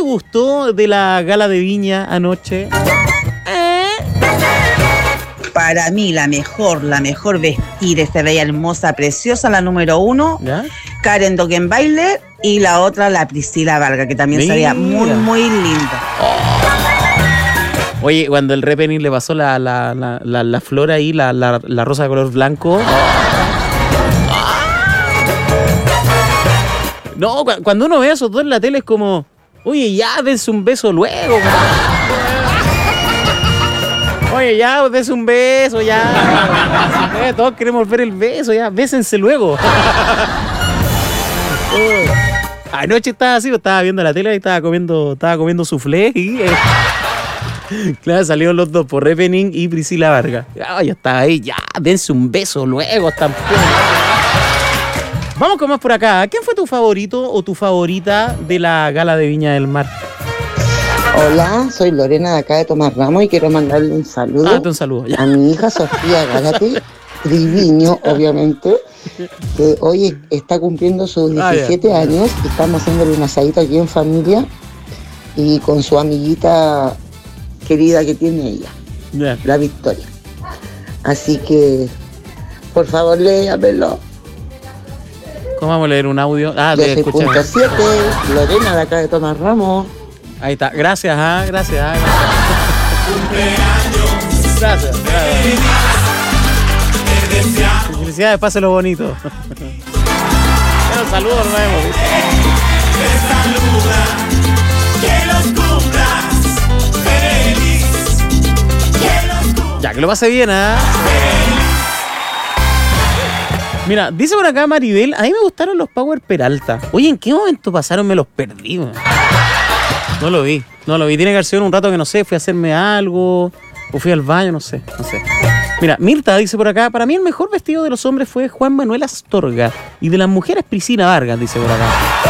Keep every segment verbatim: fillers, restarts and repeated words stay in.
gustó de la gala de Viña anoche? ¿Eh? Para mí, la mejor, la mejor vestida, se veía hermosa, preciosa, la número uno, ¿ya? Karen Dogenbailer, y la otra, la Priscila Vargas, que también se veía muy, muy linda. Oh. Oye, cuando el Repening le pasó la, la, la, la, la flor ahí, la, la, la rosa de color blanco. No, cuando uno ve a esos dos en la tele es como, oye, ya, dense un beso luego. Oye, ya, dense un beso, ya. Eh, todos queremos ver el beso, ya, bésense luego. Anoche estaba así, estaba viendo la tele y estaba comiendo, estaba comiendo soufflé y... Eh, claro, salieron los dos, por Repening y Priscila Vargas. Ah, ya estaba ahí, ya, dense un beso luego, tampoco. Vamos con más por acá. ¿Quién fue tu favorito o tu favorita de la gala de Viña del Mar? Hola, soy Lorena de acá de Tomás Ramos y quiero mandarle un saludo, ah, un saludo a mi hija Sofía Gálate, Triviño, obviamente, que hoy está cumpliendo sus diecisiete ah, años y estamos haciéndole un asadito aquí en familia y con su amiguita querida que tiene ella, yeah. la Victoria. Así que, por favor, léamelo. ¿Cómo vamos a leer un audio? Ah, de escuchar. Punto siete, Lorena de acá de Tomás Ramos. Ahí está, gracias, ah, gracias, ah, gracias. Gracias, gracias. Felicidades, páselo bonito. Bueno, saludos, nos vemos. Te saluda, que los cumplas feliz, que los cumplas. Ya, que lo pase bien, ¿ah? ¿eh? Mira, dice por acá Maribel, a mí me gustaron los Power Peralta. Oye, ¿en qué momento pasaron? Me los perdí, man. No lo vi, no lo vi. Tiene que haber sido un rato que no sé, fui a hacerme algo, o fui al baño, no sé, no sé. Mira, Mirta dice por acá, para mí el mejor vestido de los hombres fue Juan Manuel Astorga y de las mujeres Priscila Vargas, dice por acá.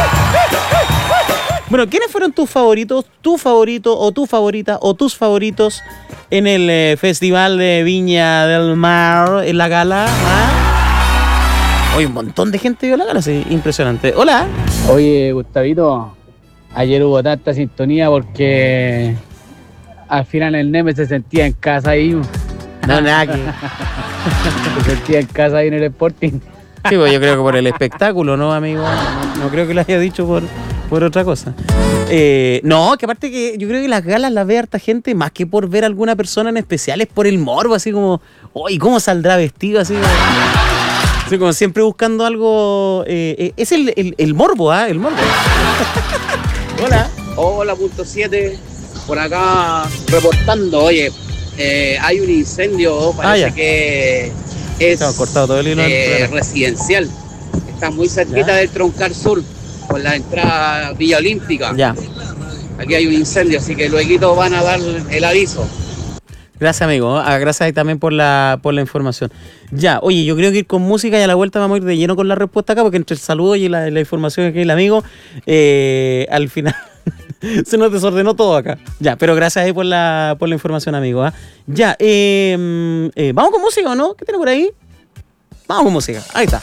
Bueno, ¿quiénes fueron tus favoritos, tu favorito o tu favorita o tus favoritos en el eh, Festival de Viña del Mar, en la gala? ¿Ah? Hoy un montón de gente vio la gala, sí, impresionante. Hola. Oye, Gustavito, ayer hubo tanta sintonía porque al final el Neme se sentía en casa ahí. No, nada que... se sentía en casa ahí en el Sporting. Sí, pues yo creo que por el espectáculo, ¿no, amigo? No, no creo que lo haya dicho por, por otra cosa. Eh, no, que aparte que yo creo que las galas las ve harta gente más que por ver a alguna persona en especial, es por el morbo, así como, oye, ¿cómo saldrá vestido? Así como... Sí, como siempre buscando algo... Eh, eh, es el, el, el morbo, ¿ah? ¿eh? El morbo. Hola. Hola, punto siete. Por acá reportando. Oye, eh, hay un incendio, parece ah, que es cortado todo el hilo eh, residencial. Está muy cerquita ya. del Troncal Sur, por la entrada Villa Olímpica. Ya. Aquí hay un incendio, así que luego van a dar el aviso. Gracias, amigo. Ah, gracias también por la, por la información. Ya, oye, yo creo que ir con música y a la vuelta vamos a ir de lleno con la respuesta acá, porque entre el saludo y la, la información que hay el amigo, eh, al final se nos desordenó todo acá. Ya, pero gracias ahí por la, por la información, amigo. ¿eh? Ya, eh, eh, ¿vamos con música o no? ¿Qué tiene por ahí? Vamos con música. Ahí está.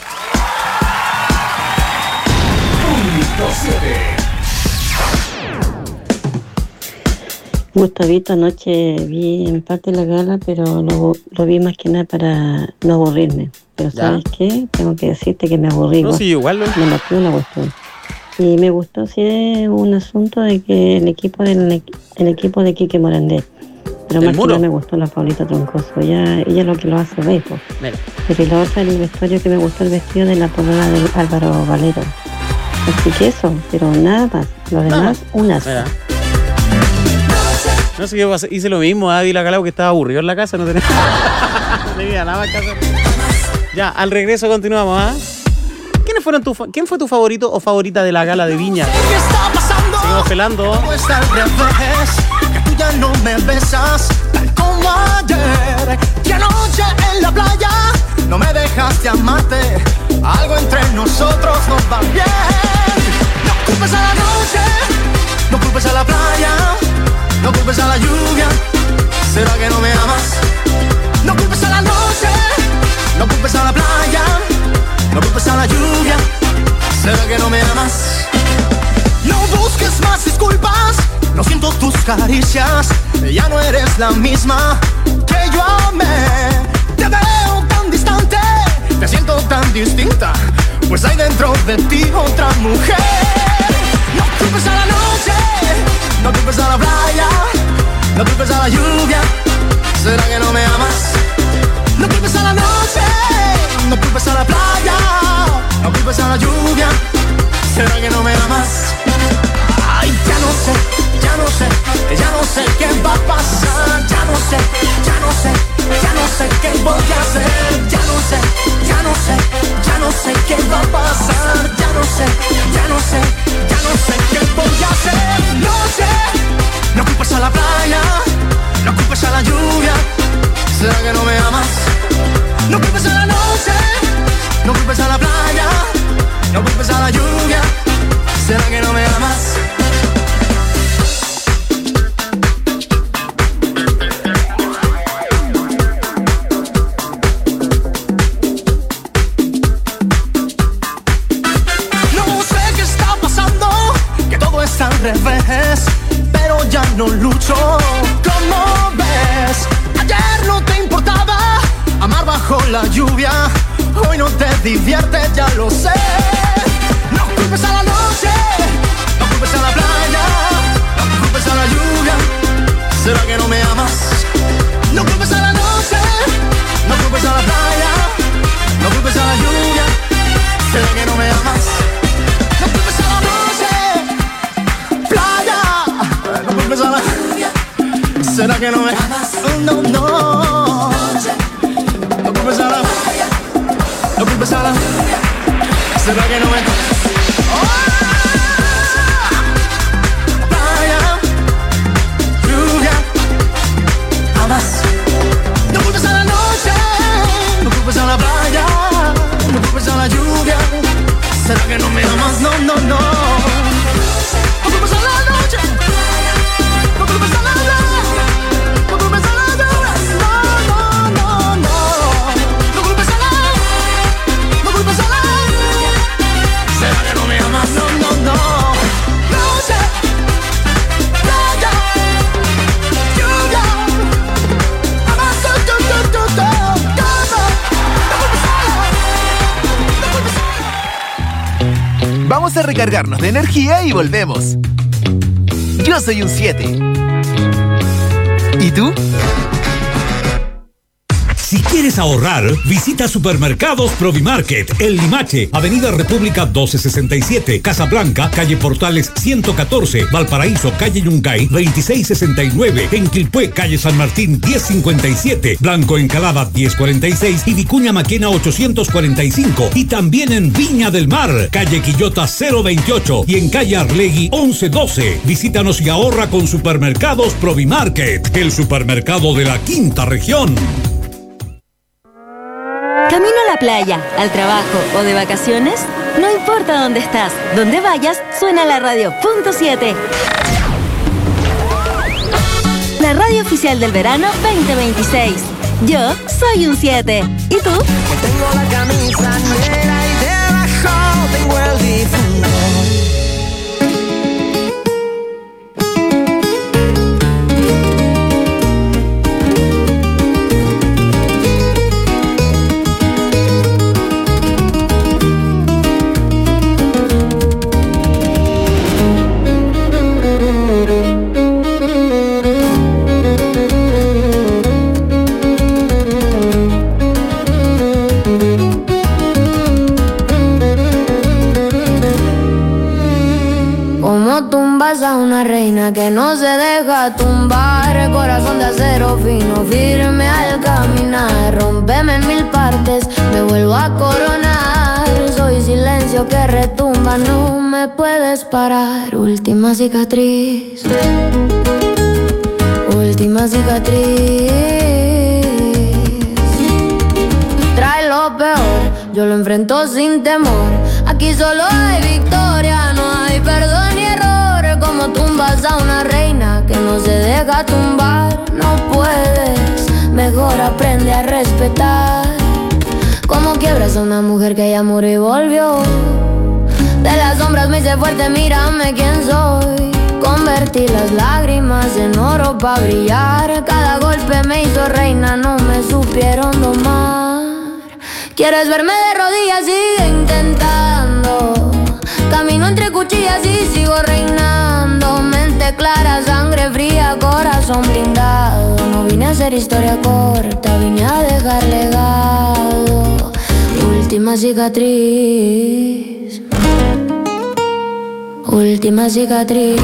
Punto siete. Gustavito, anoche vi en parte la gala, pero lo, lo vi más que nada para no aburrirme. Pero ¿sabes ya. qué? Tengo que decirte que me aburrí. No, sí, igual. ¿no? Me mató una cuestión. Y me gustó, sí, es un asunto de que el equipo del el equipo de Quique Morandé. Pero más que nada me gustó la Paulita Troncoso. Ella, ella es lo que lo hace ver. Pero la otra, el vestuario que me gustó, el vestido de la polola de Álvaro Valero. Así que eso, pero nada más. Lo demás, ah, un asco. No sé qué, hice lo mismo, ah, vi la gala que estaba aburrido en la casa, no tenía, no tenía nada más que hacer. Ya, al regreso continuamos, ¿ah? ¿Quiénes fueron tu, ¿Quién fue tu favorito o favorita de la gala de Viña? Seguimos pelando. Tú ya no me besas tal como ayer. Que anoche en la playa no me dejaste amarte. Algo entre nosotros no va bien. No culpes a la noche, no culpes a la playa. No culpes a la lluvia, ¿será que no me amas? No culpes a la noche, no culpes a la playa. No culpes a la lluvia, ¿será que no me amas? No busques más disculpas, No siento tus caricias, ya no eres la misma que yo amé. Te veo tan distante, te siento tan distinta, pues hay dentro de ti otra mujer. No culpes a la noche, no culpes a la playa, no culpes a la lluvia. ¿Será que no me amas? No culpes a la noche, no culpes a la playa, no culpes a la lluvia. ¿Será que no me amas? Ay, ya no sé, ya no sé, ya no sé qué va a pasar. Ya no sé, ya no sé, ya no sé qué voy a hacer. Ya no sé, ya no sé, ya no sé qué va a pasar. Ya no sé, ya no sé, ya no sé qué voy a hacer. No sé, no culpes a la playa, no culpes a la lluvia. ¿Será que no me amas? No culpes a la noche, no culpes a la playa, no culpes a la lluvia. ¿Será que no me amas? No sé qué está pasando, que todo está al revés, pero ya no lucho. ¿Cómo ves? Ayer no te importaba amar bajo la lluvia, hoy no te diviertes, ya lo sé. No culpes a la noche, no culpes a la playa, no culpes a la lluvia. ¿Será que no me amas? No culpes a la noche, no culpes a la playa, no culpes a la lluvia. ¿Será que no me amas? No culpes a la noche, playa, no culpes a la lluvia. ¿Será que no me amas? No, no. No culpes a la playa, no culpes a la lluvia. ¿Será que no me amas? No culpes a la noche, no culpes a la playa, no culpes a la lluvia. ¿Será que no me amas? No, no, no. No culpes a la noche, no culpes a la playa, no culpes a la lluvia. No, no, no, no. No culpes a la, no culpes a la lluvia. ¿Será que no me amas? No, no, no. Noche, playa, lluvia. Vamos a recargarnos de energía y volvemos. Yo soy un siete. ¿Y tú? Si quieres ahorrar, visita Supermercados Provimarket, El Limache, Avenida República doce sesenta y siete, Casablanca, Calle Portales ciento catorce, Valparaíso, Calle Yungay veintiséis sesenta y nueve, en Quilpué, Calle San Martín diez cincuenta y siete, Blanco Encalada diez cuarenta y seis y Vicuña Maquena ochocientos cuarenta y cinco. Y también en Viña del Mar, Calle Quillota cero veintiocho y en Calle Arlegui once doce. Visítanos y ahorra con Supermercados Provimarket, el supermercado de la quinta región. ¿Camino a la playa, al trabajo o de vacaciones? No importa dónde estás, donde vayas, suena la radio punto siete. La radio oficial del verano veinte veintiséis. Yo soy un siete. ¿Y tú? Tengo la camisa negra y debajo tengo el difunto. A una reina que no se deja tumbar, corazón de acero fino, firme al caminar, rómpeme en mil partes, me vuelvo a coronar, soy silencio que retumba, no me puedes parar, última cicatriz, última cicatriz, trae lo peor, yo lo enfrento sin temor, aquí solo hay victoria, no hay perdón ni error. Como tumbas a una reina que no se deja tumbar, no puedes, mejor aprende a respetar. Como quiebras a una mujer que ya murió y volvió, de las sombras me hice fuerte, mírame quién soy. Convertí la las lágrimas en oro pa' brillar. Cada golpe me hizo reina, no me supieron domar. ¿Quieres verme de rodillas? Sigue intentando. Camino entre cuchillas y sigo reinando. Mente clara, sangre fría, corazón blindado. No vine a hacer historia corta, vine a dejar legado. Última cicatriz, última cicatriz.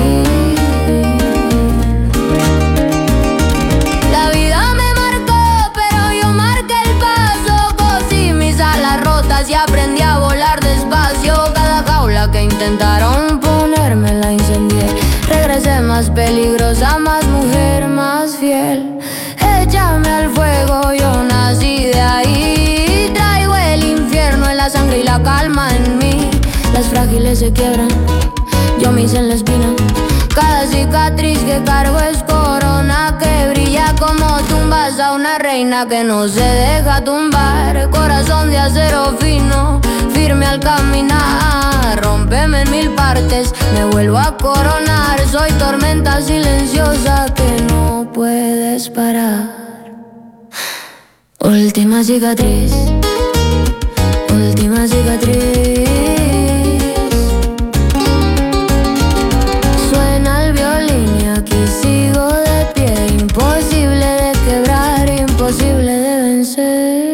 La vida me marcó, pero yo marqué el paso. Cosí mis alas rotas y aprendí a volar despacio. Cada jaula que intentaron ponerme la incendié. Regresé más peligrosa, más mujer, más fiel. Échame al fuego, yo nací de ahí. Traigo el infierno en la sangre y la calma en mí. Las frágiles se quiebran, yo me hice en la espina. Cada cicatriz que cargo es corona que brilla como tumbas a una reina que no se deja tumbar. Corazón de acero fino, firme al caminar. Rómpeme en mil partes, me vuelvo a coronar. Soy tormenta silenciosa que no puedes parar. Última cicatriz, última cicatriz. Suena el violín y aquí sigo de pie. Imposible de quebrar, imposible de vencer.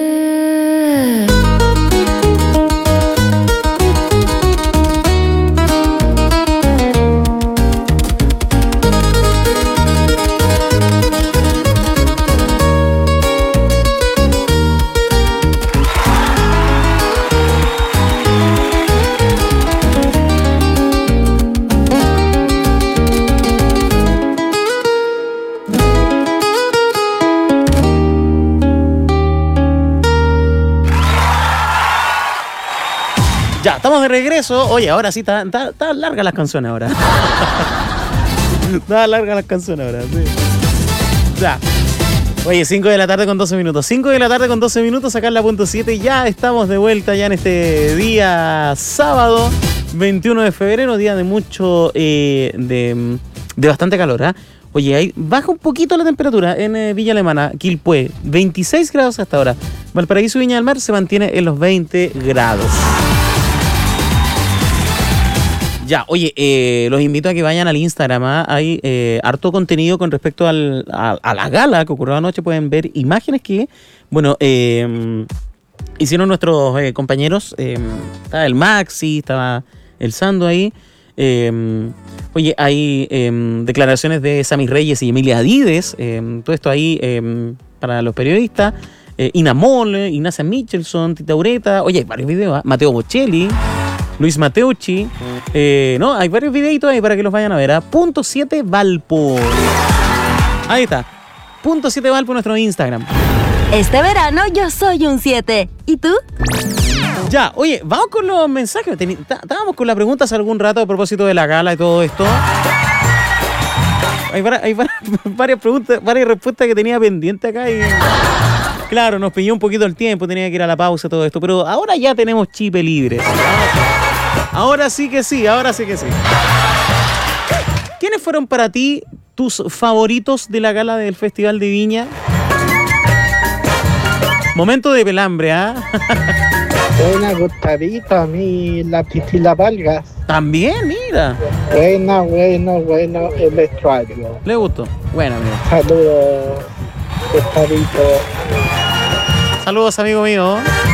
Ya, estamos de regreso. Oye, ahora sí, están largas las canciones ahora. Están largas las canciones ahora, sí. Ya. Oye, cinco de la tarde con doce minutos. cinco de la tarde con doce minutos, sacar la punto siete. Ya estamos de vuelta ya en este día sábado, veintiuno de febrero, día de mucho, eh, de, de bastante calor, ¿ah? ¿eh? Oye, ahí baja un poquito la temperatura en eh, Villa Alemana, Quilpué, veintiséis grados hasta ahora. Valparaíso y Viña del Mar se mantiene en los veinte grados. Ya, oye, eh, los invito a que vayan al Instagram, ¿eh? Hay eh, harto contenido con respecto al, a, a la gala que ocurrió anoche. Pueden ver imágenes que, bueno, eh, hicieron nuestros eh, compañeros. Eh, estaba el Maxi, estaba el Sando ahí. Eh, oye, hay eh, declaraciones de Sammy Reyes y Emilia Adides. Eh, todo esto ahí eh, para los periodistas. Eh, Ina Mole, Ignacia Michelson, Tita Ureta. Oye, hay varios videos, ¿eh? Mateo Bocelli, Luis Mateucci. Eh, no, hay varios videitos ahí para que los vayan a ver. ¿eh? Punto siete Valpo. Ahí está. Punto siete Valpo en nuestro Instagram. Este verano yo soy un siete. ¿Y tú? Ya, oye, vamos con los mensajes. Estábamos con la pregunta hace algún rato a propósito de la gala y todo esto. Hay, varias, hay varias preguntas, varias respuestas que tenía pendiente acá y... Claro, nos pilló un poquito el tiempo, tenía que ir a la pausa, todo esto, pero ahora ya tenemos chipe libre. Ahora sí que sí, ahora sí que sí. ¿Quiénes fueron para ti tus favoritos de la gala del Festival de Viña? Momento de pelambre, ¿ah? ¿eh? Buena, Gustavito, a mí la Priscila Vargas. También, mira. Buena, bueno, bueno, el vestuario. Le gustó. Bueno, mira. Saludos, Gustavito. Saludos, amigo mío.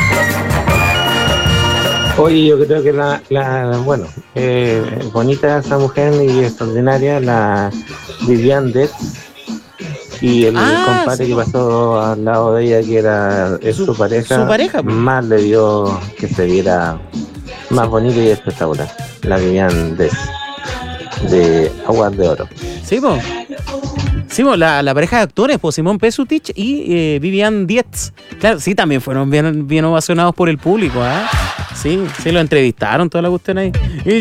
Oye, yo creo que la, la bueno, eh, bonita esa mujer y extraordinaria, la Vivian Detz. Y el ah, compadre sí. que pasó al lado de ella, que era es su, su pareja, su pareja pues. Más le dio que se viera más bonito y espectacular. La Vivian Detz, de Aguas de Oro. Sí, pues. Sí, la, la pareja de actores, pues Simón Pesutich y eh, Vivian Detz. Claro, sí, también fueron bien, bien ovacionados por el público, ¿ah? ¿eh? Sí, sí, lo entrevistaron, toda la cuestión ahí.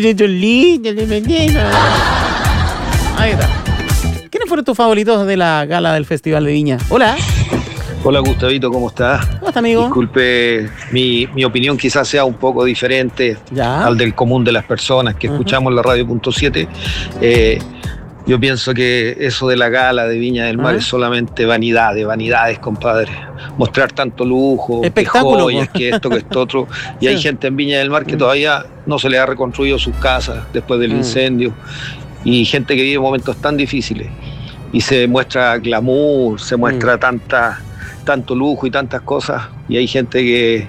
Ahí está. ¿Quiénes fueron tus favoritos de la gala del Festival de Viña? Hola. Hola, Gustavito, ¿cómo estás? ¿Cómo estás, amigo? Disculpe, mi, mi opinión quizás sea un poco diferente ¿Ya? al del común de las personas que uh-huh. escuchamos la radio punto siete. Eh, Yo pienso que eso de la gala de Viña del Mar, ¿ah?, es solamente vanidad, de vanidades, compadre. Mostrar tanto lujo, que joyas, que esto, que esto otro. Y sí, hay gente en Viña del Mar que todavía no se le ha reconstruido sus casas después del mm. incendio. Y gente que vive momentos tan difíciles. Y se muestra glamour, se muestra mm. tanta, tanto lujo y tantas cosas. Y hay gente que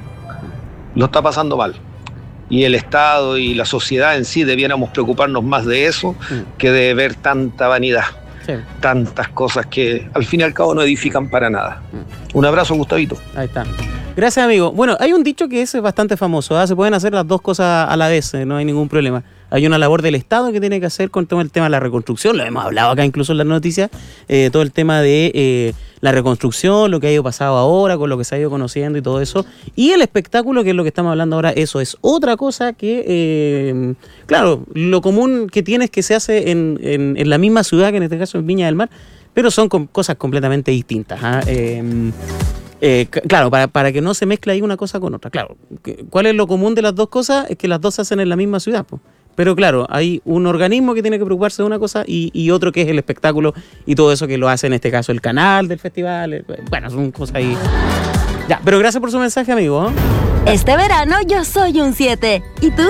lo está pasando mal. Y el Estado y la sociedad en sí debiéramos preocuparnos más de eso mm. que de ver tanta vanidad, sí, tantas cosas que al fin y al cabo no edifican para nada. Mm. Un abrazo, Gustavito. Ahí está. Gracias, amigo. Bueno, hay un dicho que es bastante famoso, ¿eh? Se pueden hacer las dos cosas a la vez, ¿eh? No hay ningún problema. Hay una labor del Estado que tiene que hacer con todo el tema de la reconstrucción, lo hemos hablado acá incluso en las noticias, eh, todo el tema de eh, la reconstrucción, lo que ha ido pasado ahora, con lo que se ha ido conociendo y todo eso. Y el espectáculo, que es lo que estamos hablando ahora, eso es otra cosa que, eh, claro, lo común que tiene es que se hace en, en, en la misma ciudad, que en este caso es Viña del Mar, pero son com- cosas completamente distintas, ¿eh? Eh, Eh, claro, para, para que no se mezcle ahí una cosa con otra. Claro, ¿cuál es lo común de las dos cosas? Es que las dos se hacen en la misma ciudad, pues. Pero claro, hay un organismo que tiene que preocuparse de una cosa y, y otro que es el espectáculo y todo eso que lo hace en este caso el canal del festival. Bueno, son cosas ahí. Ya, pero gracias por su mensaje, amigo, ¿eh? Este verano yo soy un siete. ¿Y tú?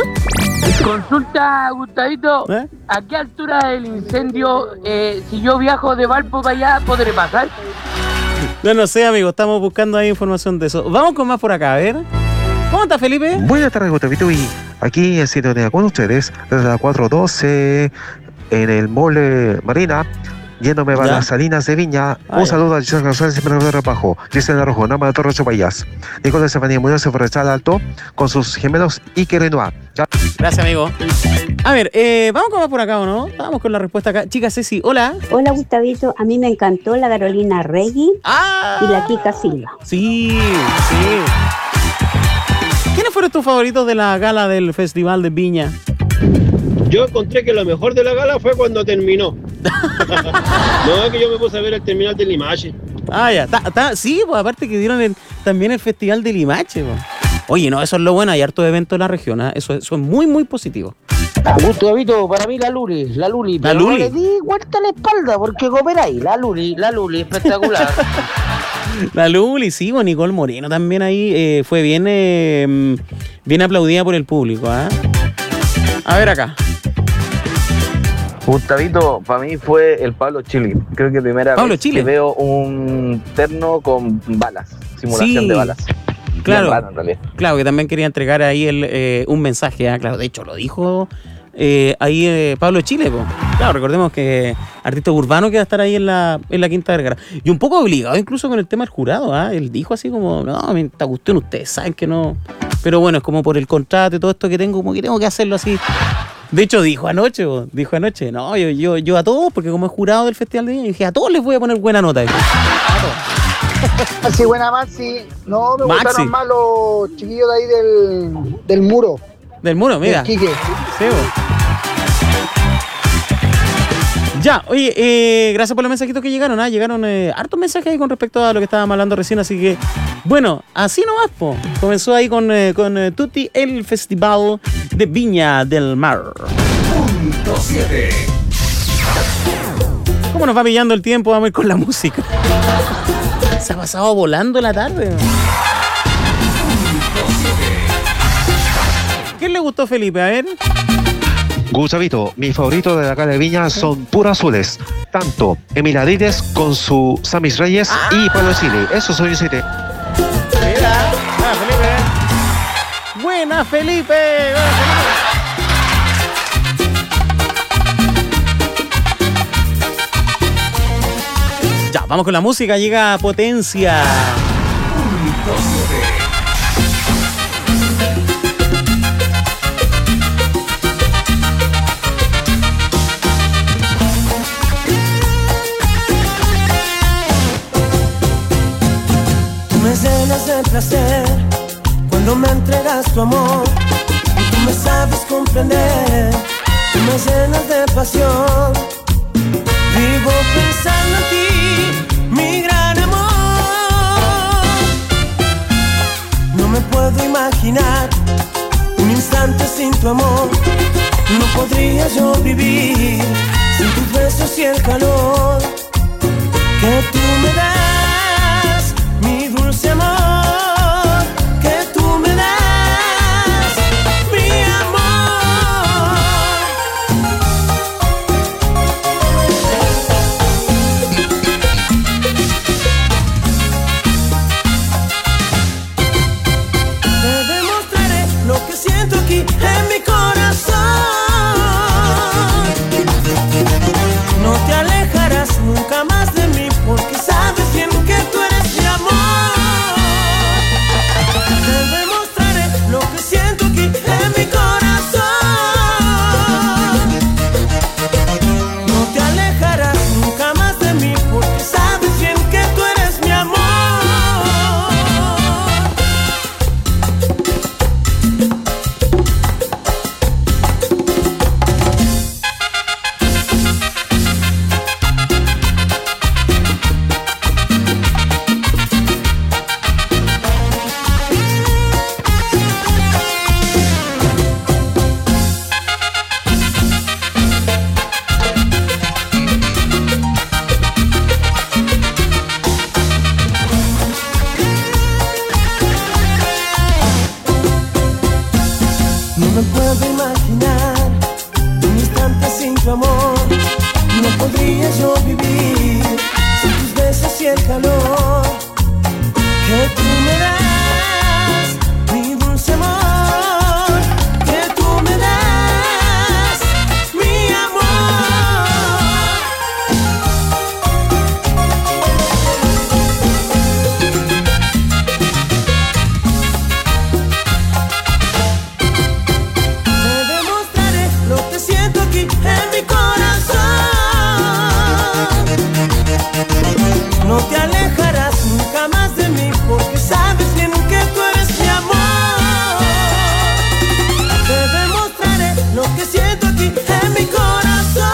Consulta, Gustavito, ¿eh? ¿A qué altura del incendio, eh, si yo viajo de Valpo para allá, podré pasar? No, no sé, amigo, estamos buscando ahí información de eso. Vamos con más por acá, a ver. ¿Cómo estás, Felipe? Buenas tardes, Gustavito, y aquí en sintonía con ustedes, desde las cuatro doce en el Mole Marina, yéndome para las Salinas de Viña. Ah, un saludo a Gisela González, siempre de Repajo, Gisela Rojo, Nama de Torre Chopayas, Nicolás Estefanía Muñoz de Forestal Alto, con sus gemelos Iker Renoir. Gracias, amigo. A ver, eh, vamos con más por acá, ¿o no? Vamos con la respuesta acá. Chica Ceci, hola. Hola, Gustavito. A mí me encantó la Carolina Regui ah, y la Kika Silva. Sí, sí. ¿Quiénes fueron tus favoritos de la gala del Festival de Viña? Yo encontré que lo mejor de la gala fue cuando terminó. No, que yo me puse a ver el terminal de Limache. Ah, ya. Ta, ta, sí, pues aparte que dieron el, también el Festival de Limache, pues. Oye, no, eso es lo bueno, hay harto evento en la región, ¿eh? eso, eso es muy, muy positivo. Gustavito, para mí la Luli, la Luli. La Luli. No le di vuelta a la espalda porque cooperáis. La Luli, la Luli, espectacular. La Luli, sí, bueno, Nicole Moreno también ahí eh, fue bien, eh, bien aplaudida por el público, ¿eh? A ver acá. Gustavito, para mí fue el Pablo Chile. Creo que primera Pablo vez Chile. que veo un terno con balas, simulación sí. de balas. Claro, raro, claro, que también quería entregar ahí el, eh, un mensaje, ¿eh? Claro, de hecho lo dijo eh, ahí eh, Pablo Chile, po. Claro, recordemos que artista urbano que va a estar ahí en la, en la Quinta Vergara. Y un poco obligado incluso con el tema del jurado, ¿eh? Él dijo así como, no, esta cuestión ustedes saben que no, pero bueno, es como por el contrato y todo esto que tengo, como que tengo que hacerlo así. De hecho dijo anoche, po, dijo anoche, no, yo, yo, yo a todos, porque como es jurado del Festival de Viña, dije, a todos les voy a poner buena nota. Dije, a todos. Maxi, buena Maxi. No, me Maxi. gustaron más los chiquillos de ahí del, del muro. Del muro, mira. Del Quique. Sí, ya, oye, eh, gracias por los mensajitos que llegaron, ¿ah? Llegaron eh, hartos mensajes ahí con respecto a lo que estábamos hablando recién, así que, bueno, así nomás, po. Comenzó ahí con, eh, con eh, Tutti el Festival de Viña del Mar. Punto siete. ¿Cómo nos va pillando el tiempo? Vamos a ir con la música. Se ha pasado volando la tarde. ¿Qué le gustó, Felipe? A ver. Gustavito, mis favoritos de acá de Viña son puros azules. Tanto Emiladides con su Samis Reyes ah. y Pablo Chile. Eso soy un siete. Mira, buena Felipe. Buena Felipe. Buena Felipe. Ya, vamos con la música. Llega Potencia. Me llenas de placer cuando me entregas tu amor y tú me sabes comprender. Tú me llenas de pasión. Vivo pensando en ti, mi gran amor. No me puedo imaginar un instante sin tu amor. No podría yo vivir sin tus besos y No podría yo vivir sin tus besos y el calor que tú me das, mi dulce amor, que tú me das, mi amor. Te demostraré lo que siento aquí en mi corazón. No te alejarás nunca más de mí, porque sabes bien que tú eres mi amor. Te demostraré lo que siento aquí en mi corazón.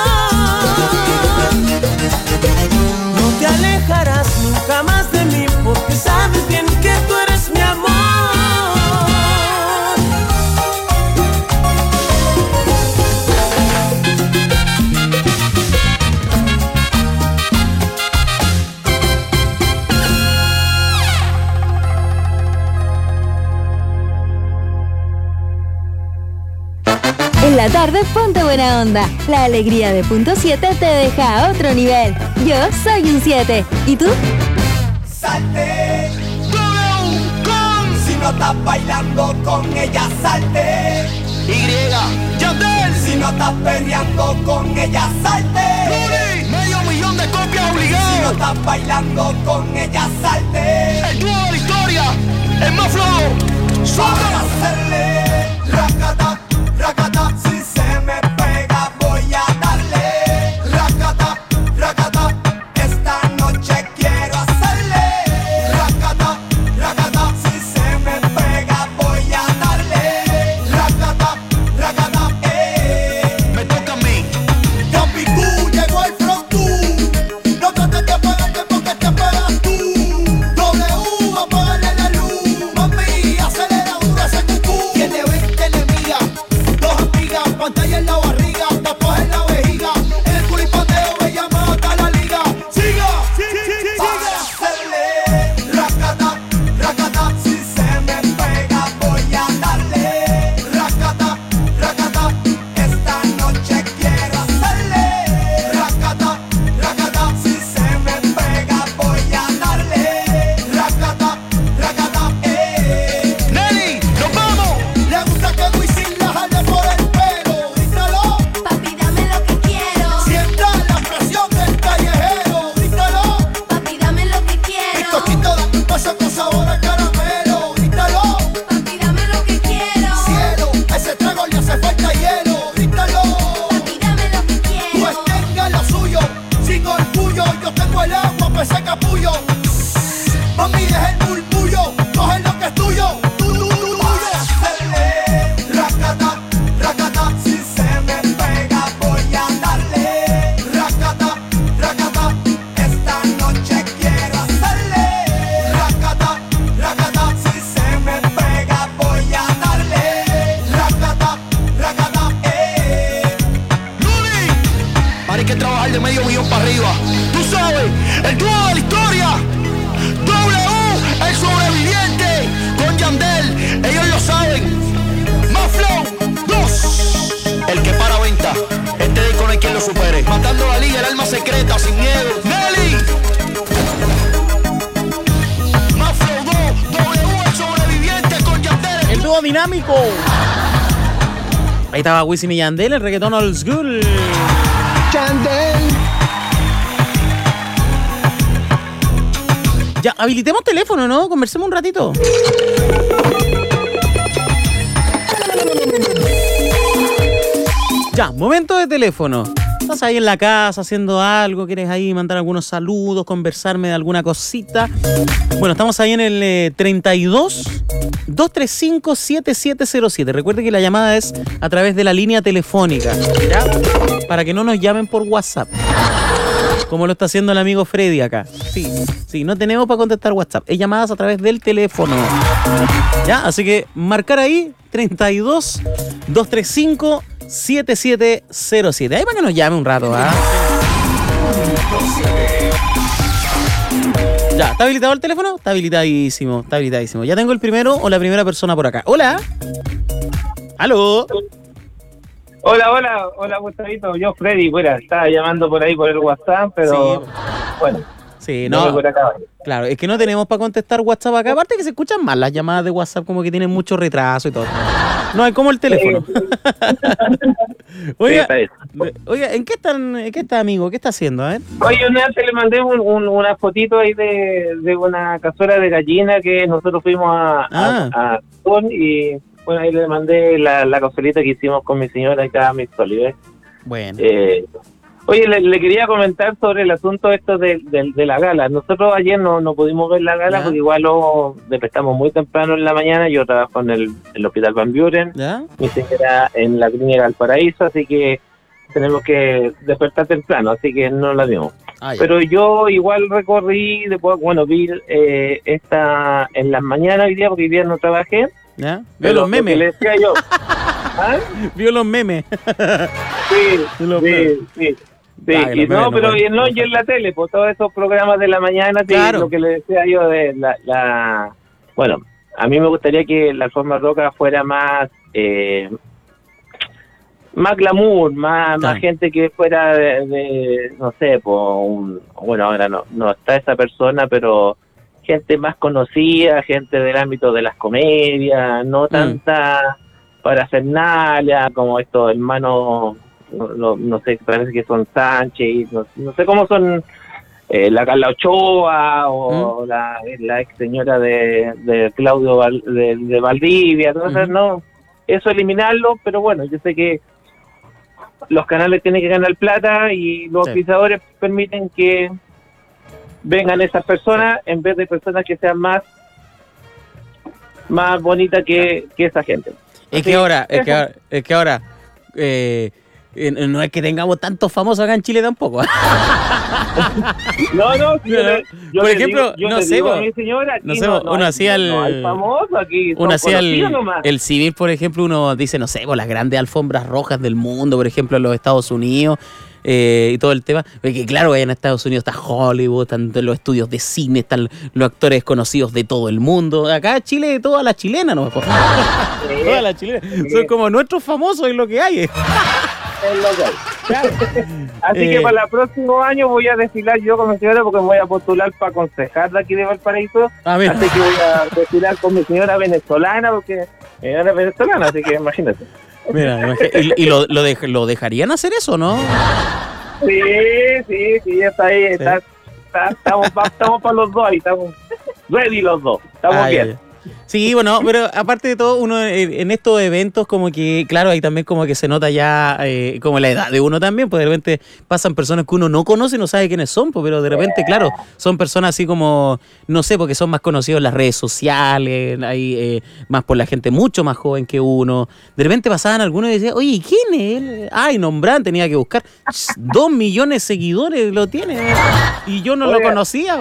No te alejarás nunca más de mí, porque sabes bien que tú eres mi amor. En la tarde ponte buena onda. La alegría de punto siete te deja a otro nivel. Yo soy un siete. ¿Y tú? Salte, con. Si no estás bailando con ella, salte. Y, Yandel. Si no estás peleando con ella, salte. Luli, medio millón de copias obligadas. Si no estás bailando con ella, salte. El dúo de la historia, el más flojo. Suave. Hacerle racata, racata. Si se me pega, voy a darle racata, racata. Esta noche quiero hacerle racata, racata. Si se me pega, voy a darle racata, racata. Eh. Me toca a mí. Campi Q, llegó el front tú. No trates de apagarte porque te apagas tú. W, apagarle la luz. Mami, acelera duro ese cucú. Tiene veinte enemigas, dos amigas, pantalla en la barriga, tapas en la vejiga. En el culipateo me llama hasta la liga. Siga, siga, hacerle racata, racata. Si se me pega, voy a darle racata, racata. Esta noche quiero hacerle racata, racata. Si se me pega, voy a darle racata, racata. Eh. Nelly, nos vamos. Le gusta que Wisin la jale por el pelo. Dígalo, Papi, dame lo que quiero. sienta la presión del callejero. Dígalo, Papi, dame lo que quiero. bizcochito de un paso con sabor a caramelo. Dígalo, Papi, dame lo que quiero. cielo, a ese trago le hace falta hielo. Dígalo, Papi, dame lo que quiero. pues tenga lo suyo, sin orgullo. Yo tengo el agua, pues ese capullo. Mami, deja el murmullo, coge lo que es tuyo. Tu, tu, tu, tuyo. Hacerle racata, racata. Si se me pega, voy a darle racata, racata. Esta noche quiero hacerle racata, racata. Si se me pega, voy a darle racata, racata. Eh. Luli, ahora hay que trabajar de medio millón para arriba. Tú sabes, el dúo de la historia. W, el sobreviviente, con Yandel, ellos lo saben. Más flow, dos, el que para venta. Este disco no hay quien lo supere. Matando la liga, el alma secreta, sin miedo. Nelly. Más flow, dos, W, el sobreviviente, con Yandel. El dúo dinámico. Ahí estaba Wisin y Yandel, el reggaetón old school. Yandel. Ya, habilitemos teléfono, ¿no? Conversemos un ratito. Ya, momento de teléfono. Estás ahí en la casa haciendo algo, quieres ahí mandar algunos saludos, conversarme de alguna cosita. Bueno, estamos ahí en el eh, treinta y dos, dos tres cinco, siete siete cero siete. Recuerde que la llamada es a través de la línea telefónica, ¿ya? Para que no nos llamen por WhatsApp, como lo está haciendo el amigo Freddy acá. Sí, sí, no tenemos para contestar WhatsApp. Es llamadas a través del teléfono. ¿Ya? Así que marcar ahí treinta y dos, dos tres cinco, siete siete cero siete. Ahí para que nos llame un rato, ¿ah? Ya, ¿está habilitado el teléfono? Está habilitadísimo, está habilitadísimo. Ya tengo el primero o la primera persona por acá. Hola. ¿Aló? Hola, hola, hola, Gustavito. Yo, Freddy, bueno, estaba llamando por ahí por el WhatsApp, pero sí. bueno. Sí, no. no acá, claro, es que no tenemos para contestar WhatsApp acá. Aparte que se escuchan mal las llamadas de WhatsApp, como que tienen mucho retraso y todo. No es como el teléfono. oiga, oiga, ¿en qué están, en qué está, amigo? ¿Qué está haciendo? A ver. Oye, antes le mandé un, un, una fotito ahí de, de una cazuela de gallina que nosotros fuimos a, ah. a, a y bueno, ahí le mandé la, la cazuelita que hicimos con mi señora acá, mi Oliver. Bueno. Eh, Oye, le, le quería comentar sobre el asunto esto de, de, de la gala. Nosotros ayer no, no pudimos ver la gala, ¿ya? Porque igual lo despertamos muy temprano en la mañana. Yo trabajo en el, el Hospital Van Buren, ¿ya? Mi señora en la Clínica del Paraíso, así que tenemos que despertar temprano, así que no la vimos. Ah, pero yo igual recorrí, después, bueno, vi eh, esta en las mañanas hoy día, porque hoy día no trabajé. ¿Ya? Vio los memes. Le decía yo. ¿Ah? Vio los memes. Sí, los sí, memes. sí. Sí, ah, y no, pero y no, y en la tele, por todos esos programas de la mañana, claro. Lo que le decía yo de la, la... Bueno, a mí me gustaría que la alfombra roja fuera más... Eh, más glamour, más, claro. Más gente que fuera de, de no sé, por un, bueno, ahora no, no está esa persona, pero gente más conocida, gente del ámbito de las comedias, no tanta mm. parafernalia como estos hermanos... No, no, no sé, parece que son Sánchez, no, no sé cómo son eh, la Carla Ochoa o ¿Mm? la, la ex señora de, de Claudio Val, de, de Valdivia, entonces ¿Mm? No, eso eliminarlo, pero bueno, yo sé que los canales tienen que ganar plata y los auspiciadores sí. permiten que vengan esas personas en vez de personas que sean más más bonitas que, que esa gente. Es Así, que ahora, es que ahora, es que ahora eh, no es que tengamos tantos famosos acá en Chile tampoco. No, no, sí, yo, yo por ejemplo, digo, no sé, digo a mi señora, no sé, no, uno no hacía el, no hay famoso aquí, uno hacía el, el civil, por ejemplo, uno dice, no sé, por las grandes alfombras rojas del mundo, por ejemplo, en los Estados Unidos. Eh, y todo el tema, porque claro, allá en Estados Unidos está Hollywood, están los estudios de cine, están los actores conocidos de todo el mundo. Acá en Chile, todas las chilenas, ¿no? Sí. Todas las chilenas. Sí. Son como nuestros famosos en lo que hay. Es lo que hay. Claro. Así eh, que para el próximo año voy a desfilar yo con mi señora porque me voy a postular para concejal de aquí de Valparaíso. Ah, así que voy a desfilar con mi señora venezolana porque mi señora es venezolana, así que imagínate. Mira, ¿y, y lo, lo, de, lo dejarían hacer eso, no? Sí, sí, sí, está ahí, sí. Está, está, estamos, estamos para los dos ahí, estamos ready los dos, estamos ah, bien. Ya, ya. Sí, bueno, pero aparte de todo, uno en estos eventos como que, claro, ahí también como que se nota ya eh, como la edad de uno también, pues de repente pasan personas que uno no conoce y no sabe quiénes son, pues, pero de repente, claro, son personas así como, no sé, porque son más conocidos en las redes sociales, ahí eh, más por la gente mucho más joven que uno. De repente pasaban algunos y decían, oye, ¿quién es él? Ay, nombran, tenía que buscar. Dos millones de seguidores lo tiene y yo no Oye, lo conocía.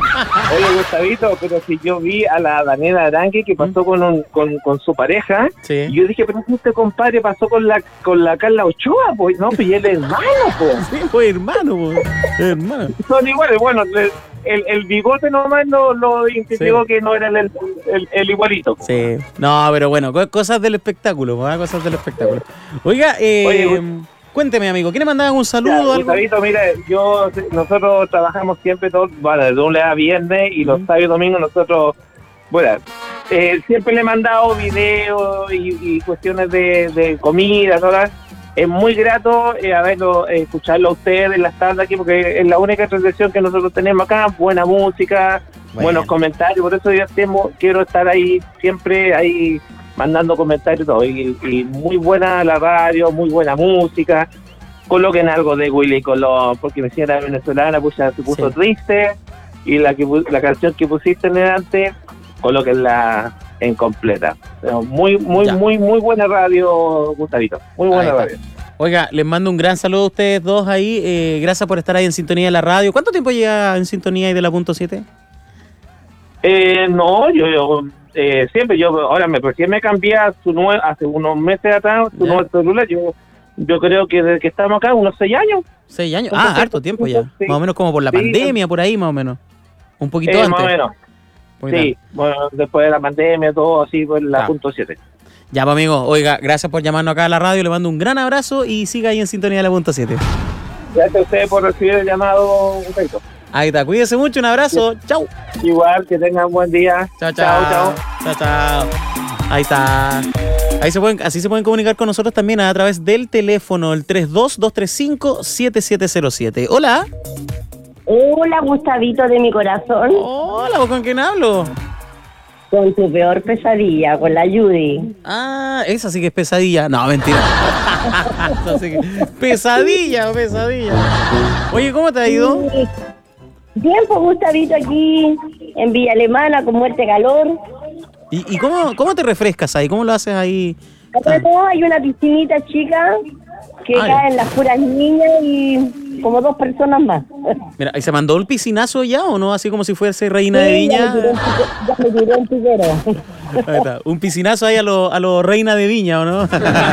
Oye, Gustavito, pero si yo vi a la Daniela Arangue que pasó con, un, con con su pareja, sí. Y yo dije, pero este compadre pasó con la con la Carla Ochoa, pues, no, pues y él es hermano, pues. Sí, pues hermano, pues. hermano. Son iguales, bueno, el, el bigote nomás lo, lo identificó, sí. Que no era el, el, el, el igualito. Pues. Sí, no, pero bueno, cosas del espectáculo, pues, cosas del espectáculo. Oiga, eh... Oye, cuénteme, amigo, ¿quiere mandar un saludo o algo? Gustavito, mira, yo, nosotros trabajamos siempre todo, bueno, de lunes a viernes y los uh-huh. sábados y domingos nosotros, bueno, eh, siempre le he mandado videos y, y cuestiones de, de comida, ¿verdad? Es muy grato eh, haberlo, eh, escucharlo a ustedes en las tardes aquí, porque es la única transmisión que nosotros tenemos acá, buena música, bueno. Buenos comentarios, por eso yo temo, quiero estar ahí, siempre ahí mandando comentarios y todo, y, y muy buena la radio, muy buena música, coloquen algo de Willy Colón, porque mi señora venezolana pues, se puso sí. triste, y la que la canción que pusiste en delante, colóquenla en completa. Pero muy, muy, ya. muy, muy buena radio, Gustavito. Muy buena radio. Oiga, les mando un gran saludo a ustedes dos ahí. Eh, gracias por estar ahí en sintonía de la radio. ¿Cuánto tiempo lleva en sintonía ahí de la punto siete? Eh, no, yo, yo eh, siempre, yo ahora me recién me cambié a su nuevo, hace unos meses atrás, su nuevo celular. Yo, yo creo que desde que estamos acá, unos seis años. Seis años, ah, harto tiempo ya. Sí. Más o menos como por la sí. pandemia, por ahí más o menos. Un poquito eh, antes. Más o menos. Muy sí, bien. Bueno, después de la pandemia, todo así, pues la ah. punto siete. Ya, pues, amigo, oiga, gracias por llamarnos acá a la radio, le mando un gran abrazo y siga ahí en sintonía de la punto siete. Gracias a ustedes por recibir el llamado, un beso. Ahí está, cuídese mucho, un abrazo, chau. Igual, que tengan buen día. Chao, chao. Chao, chao. chao. Ahí está. Ahí se pueden, así se pueden comunicar con nosotros también a través del teléfono, el tres dos dos tres cinco siete siete cero siete. Hola. Hola, Gustavito de mi corazón. Hola, ¿con quién hablo? Con tu peor pesadilla, con la Judy. Ah, esa sí que es pesadilla. No, mentira. Esa sí que... Pesadilla, pesadilla. Oye, ¿cómo te ha ido? Bien, pues Gustavito aquí en Villa Alemana con muerte calor. ¿Y, y cómo, cómo te refrescas ahí? ¿Cómo lo haces ahí? Acá ah. hay una piscinita chica que Ay. caen las puras niñas y como dos personas más. Mira, ¿y se mandó el piscinazo ya o no? Así como si fuese reina sí, de Viña. Ya me tiró un piquero. Ahí está. Un piscinazo ahí a los a lo reina de Viña, ¿o no?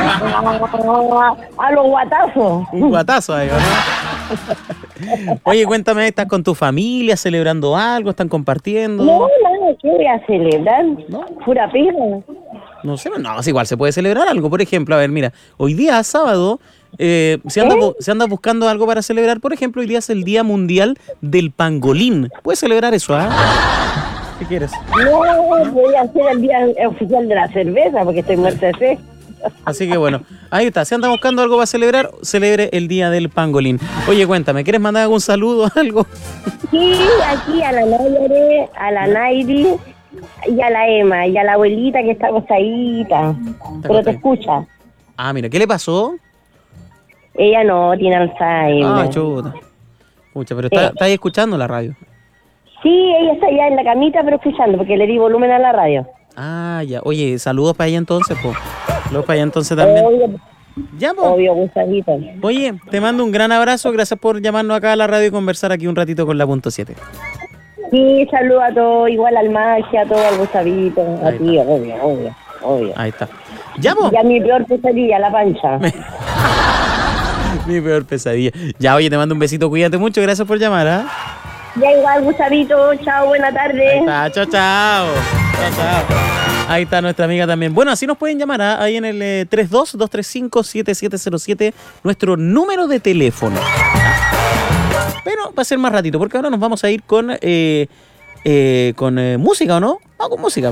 A los guatazos. Un guatazo ahí, ¿o no? Oye, cuéntame, ¿estás con tu familia celebrando algo? ¿Están compartiendo? No, no, ¿qué voy a celebrar? ¿No? Pura pija. No sé, no, igual se puede celebrar algo. Por ejemplo, a ver, mira, hoy día sábado, eh, se, anda, ¿Eh? se anda buscando algo para celebrar. Por ejemplo, hoy día es el Día Mundial del Pangolín. ¿Puedes celebrar eso, ah? ¿Qué quieres? No, voy a hacer el día oficial de la cerveza porque estoy muerta de sed. Así que bueno, ahí está. Si anda buscando algo para celebrar, celebre el Día del Pangolín. Oye, cuéntame, ¿quieres mandar algún saludo o algo? Sí, aquí a la Nayare, a la Nairi y a la Emma y a la abuelita que está acostadita. Pero te escucha. Ah, mira, ¿qué le pasó? Ella no, tiene Alzheimer. Ah, chuta. Pucha, pero está, eh. está ahí escuchando la radio. Sí, ella está allá en la camita, pero escuchando, porque le di volumen a la radio. Ah, ya. Oye, saludos para ella entonces, po. Saludos para ella entonces también. Obvio, ya, po. Obvio, Gustavito. Oye, te mando un gran abrazo. Gracias por llamarnos acá a la radio y conversar aquí un ratito con la punto siete. Sí, saludos a todos, igual al Magia, a todo al Gustavito, a ti, obvio, obvio, obvio. Ahí está. Ya, po. Y a mi peor pesadilla, la pancha. Mi peor pesadilla. Ya, oye, te mando un besito, cuídate mucho, gracias por llamar, ¿ah? ¿eh? Ya igual, Gustavito, chao, buena tarde. Ahí está, chao, chao. Chao, chao. Ahí está nuestra amiga también. Bueno, así nos pueden llamar, ¿eh? Ahí en el eh, tres dos dos tres cinco siete siete cero siete, nuestro número de teléfono. Pero va a ser más ratito, porque ahora nos vamos a ir con eh, eh, con eh, música, ¿o no? Vamos con música.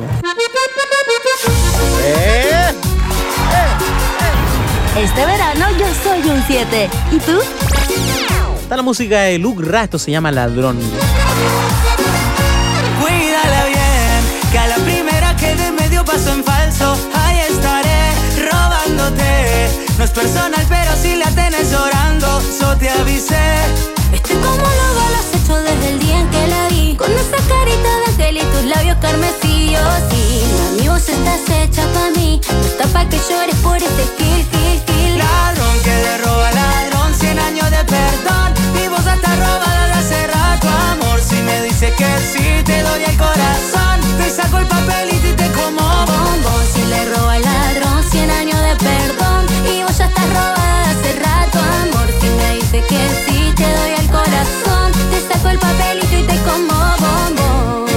Eh, eh, eh. Este verano yo soy un siete. ¿Y tú? Está la música de Luke Ra, esto se llama Ladrón. Cuídala bien, que a la primera que de medio paso en falso, ahí estaré robándote. No es personal, pero si la tenés llorando, yo te avisé. Estoy como loco, lo has hecho desde el día en que la vi, con esa carita de ángel y tus labios carmesíos. Sí, mami, vos estás hecha pa' mí, no está pa' que llores por este kill, kill, kill. Ladrón que le roba ladrón, cien años de perdón, y vos estás robada de hace rato, amor. Si me dices que sí, te doy el corazón, te saco el papelito y te como bombón. Si le roba el ladrón, cien años de perdón, y vos ya estás robada de hace rato, amor. Si me dices que sí, te doy el corazón, te saco el papelito y te como bombón.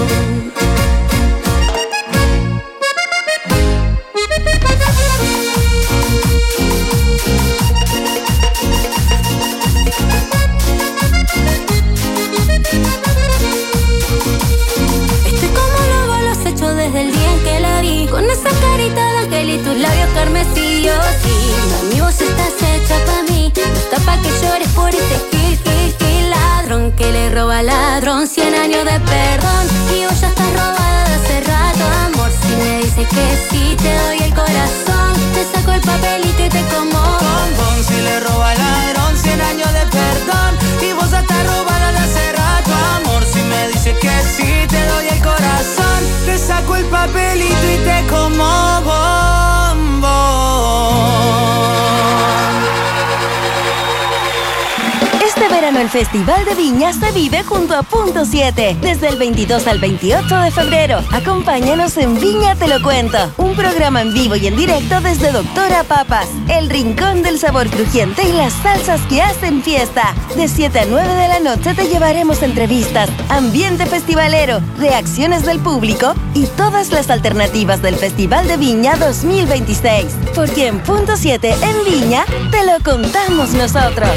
Estoy como lobo, lo has hecho desde el día en que la vi, con esa carita de ángel y tus labios carmesíos. Sí, mami, vos estás hecha pa' mí, no está pa' que llores por este kill, kill, kill. Ladrón que le roba ladrón, cien años de perdón, y vos ya estás robada de hace rato, amor. Si me dices que sí, te doy el corazón, te saco el papelito y te como bombón. Si le roba ladrón, cien años de perdón, y vos ya estás robada de hace rato, amor. Si me dices que sí, te doy el corazón, te saco el papelito y te como bombón. Este verano el El Festival de Viña se vive junto a Punto siete. Desde el veintidós al veintiocho de febrero. Acompáñanos en Viña Te Lo Cuento. Un programa en vivo y en directo desde Doctora Papas. El rincón del sabor crujiente y las salsas que hacen fiesta. De siete a nueve de la noche te llevaremos entrevistas, ambiente festivalero, reacciones del público y todas las alternativas del Festival de Viña dos mil veintiséis. Porque en Punto siete en Viña te lo contamos nosotros.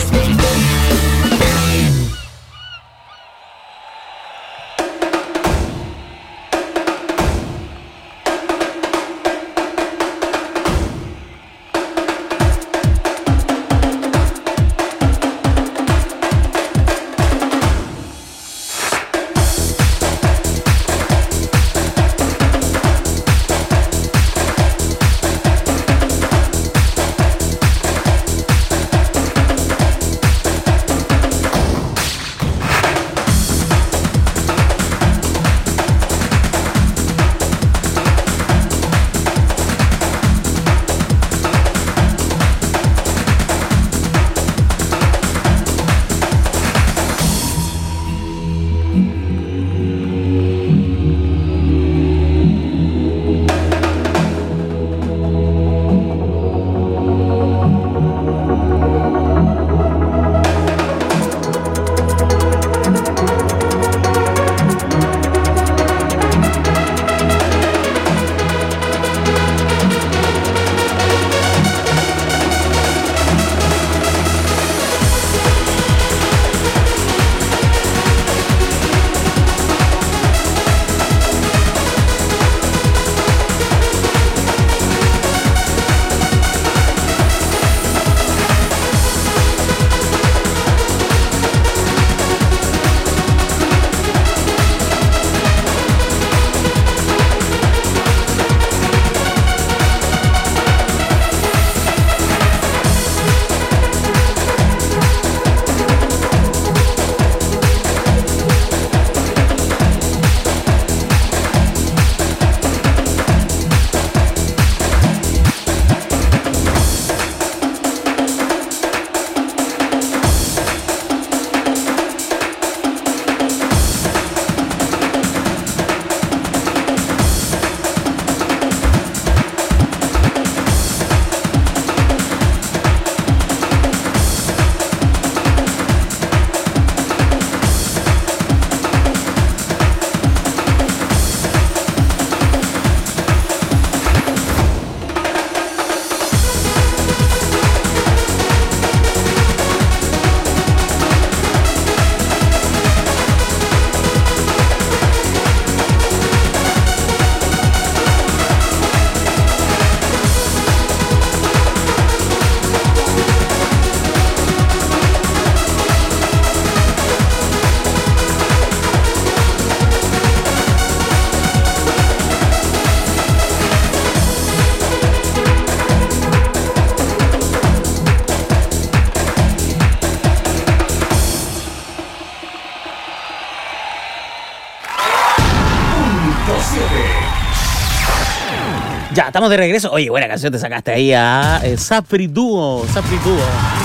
Ya, estamos de regreso. Oye, buena canción te sacaste ahí a eh, Sapri Duo. Sapri Duo.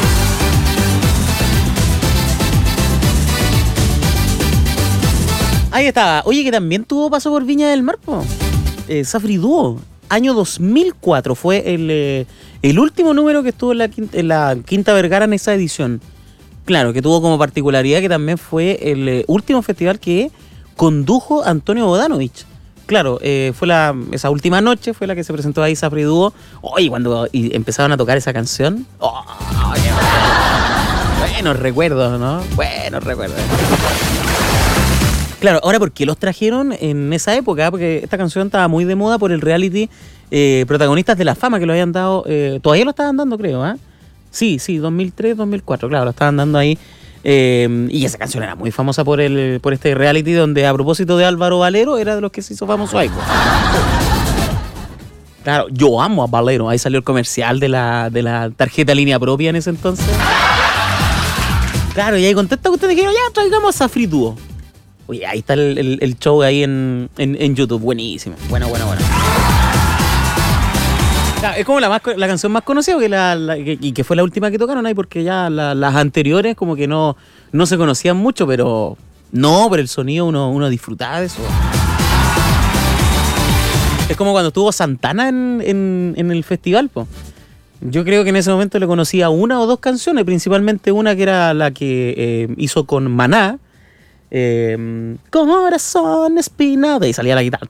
Ahí está. Oye, que también tuvo paso por Viña del Mar, po. Eh, Sapri Duo. Año dos mil cuatro fue el, eh, el último número que estuvo en la, quinta, en la Quinta Vergara en esa edición. Claro, que tuvo como particularidad que también fue el eh, último festival que condujo Antonio Bodanovich. Claro, eh, fue la esa última noche fue la que se presentó ahí Sapri Duo. Oye, cuando y empezaron a tocar esa canción. Oh, qué bueno. Buenos recuerdos, ¿no? Buenos recuerdos. Claro, ahora, ¿por qué los trajeron en esa época? Porque esta canción estaba muy de moda por el reality eh, Protagonistas de la Fama, que lo habían dado, eh, todavía lo estaban dando, creo, ¿eh? Sí, sí, dos mil tres, dos mil cuatro, claro, lo estaban dando ahí. Eh, y esa canción era muy famosa por el por este reality donde, a propósito de Álvaro Valero, era de los que se hizo famoso ahí. Claro, yo amo a Valero. Ahí salió el comercial de la, de la tarjeta línea propia en ese entonces. Claro, y ahí contesta que ustedes dijeron, ya, traigamos a Sapri Duo. Oye, ahí está el, el, el show ahí en, en, en YouTube. Buenísimo. Bueno, bueno, bueno. Es como la más la canción más conocida que la, la, que, y que fue la última que tocaron ahí, porque ya la, las anteriores como que no, no se conocían mucho, pero no, pero el sonido uno, uno disfrutaba de eso. Es como cuando estuvo Santana en, en, en el festival, po. Yo creo que en ese momento le conocía una o dos canciones, principalmente una que era la que eh, hizo con Maná, eh, Corazón Espinado, y salía la guitarra.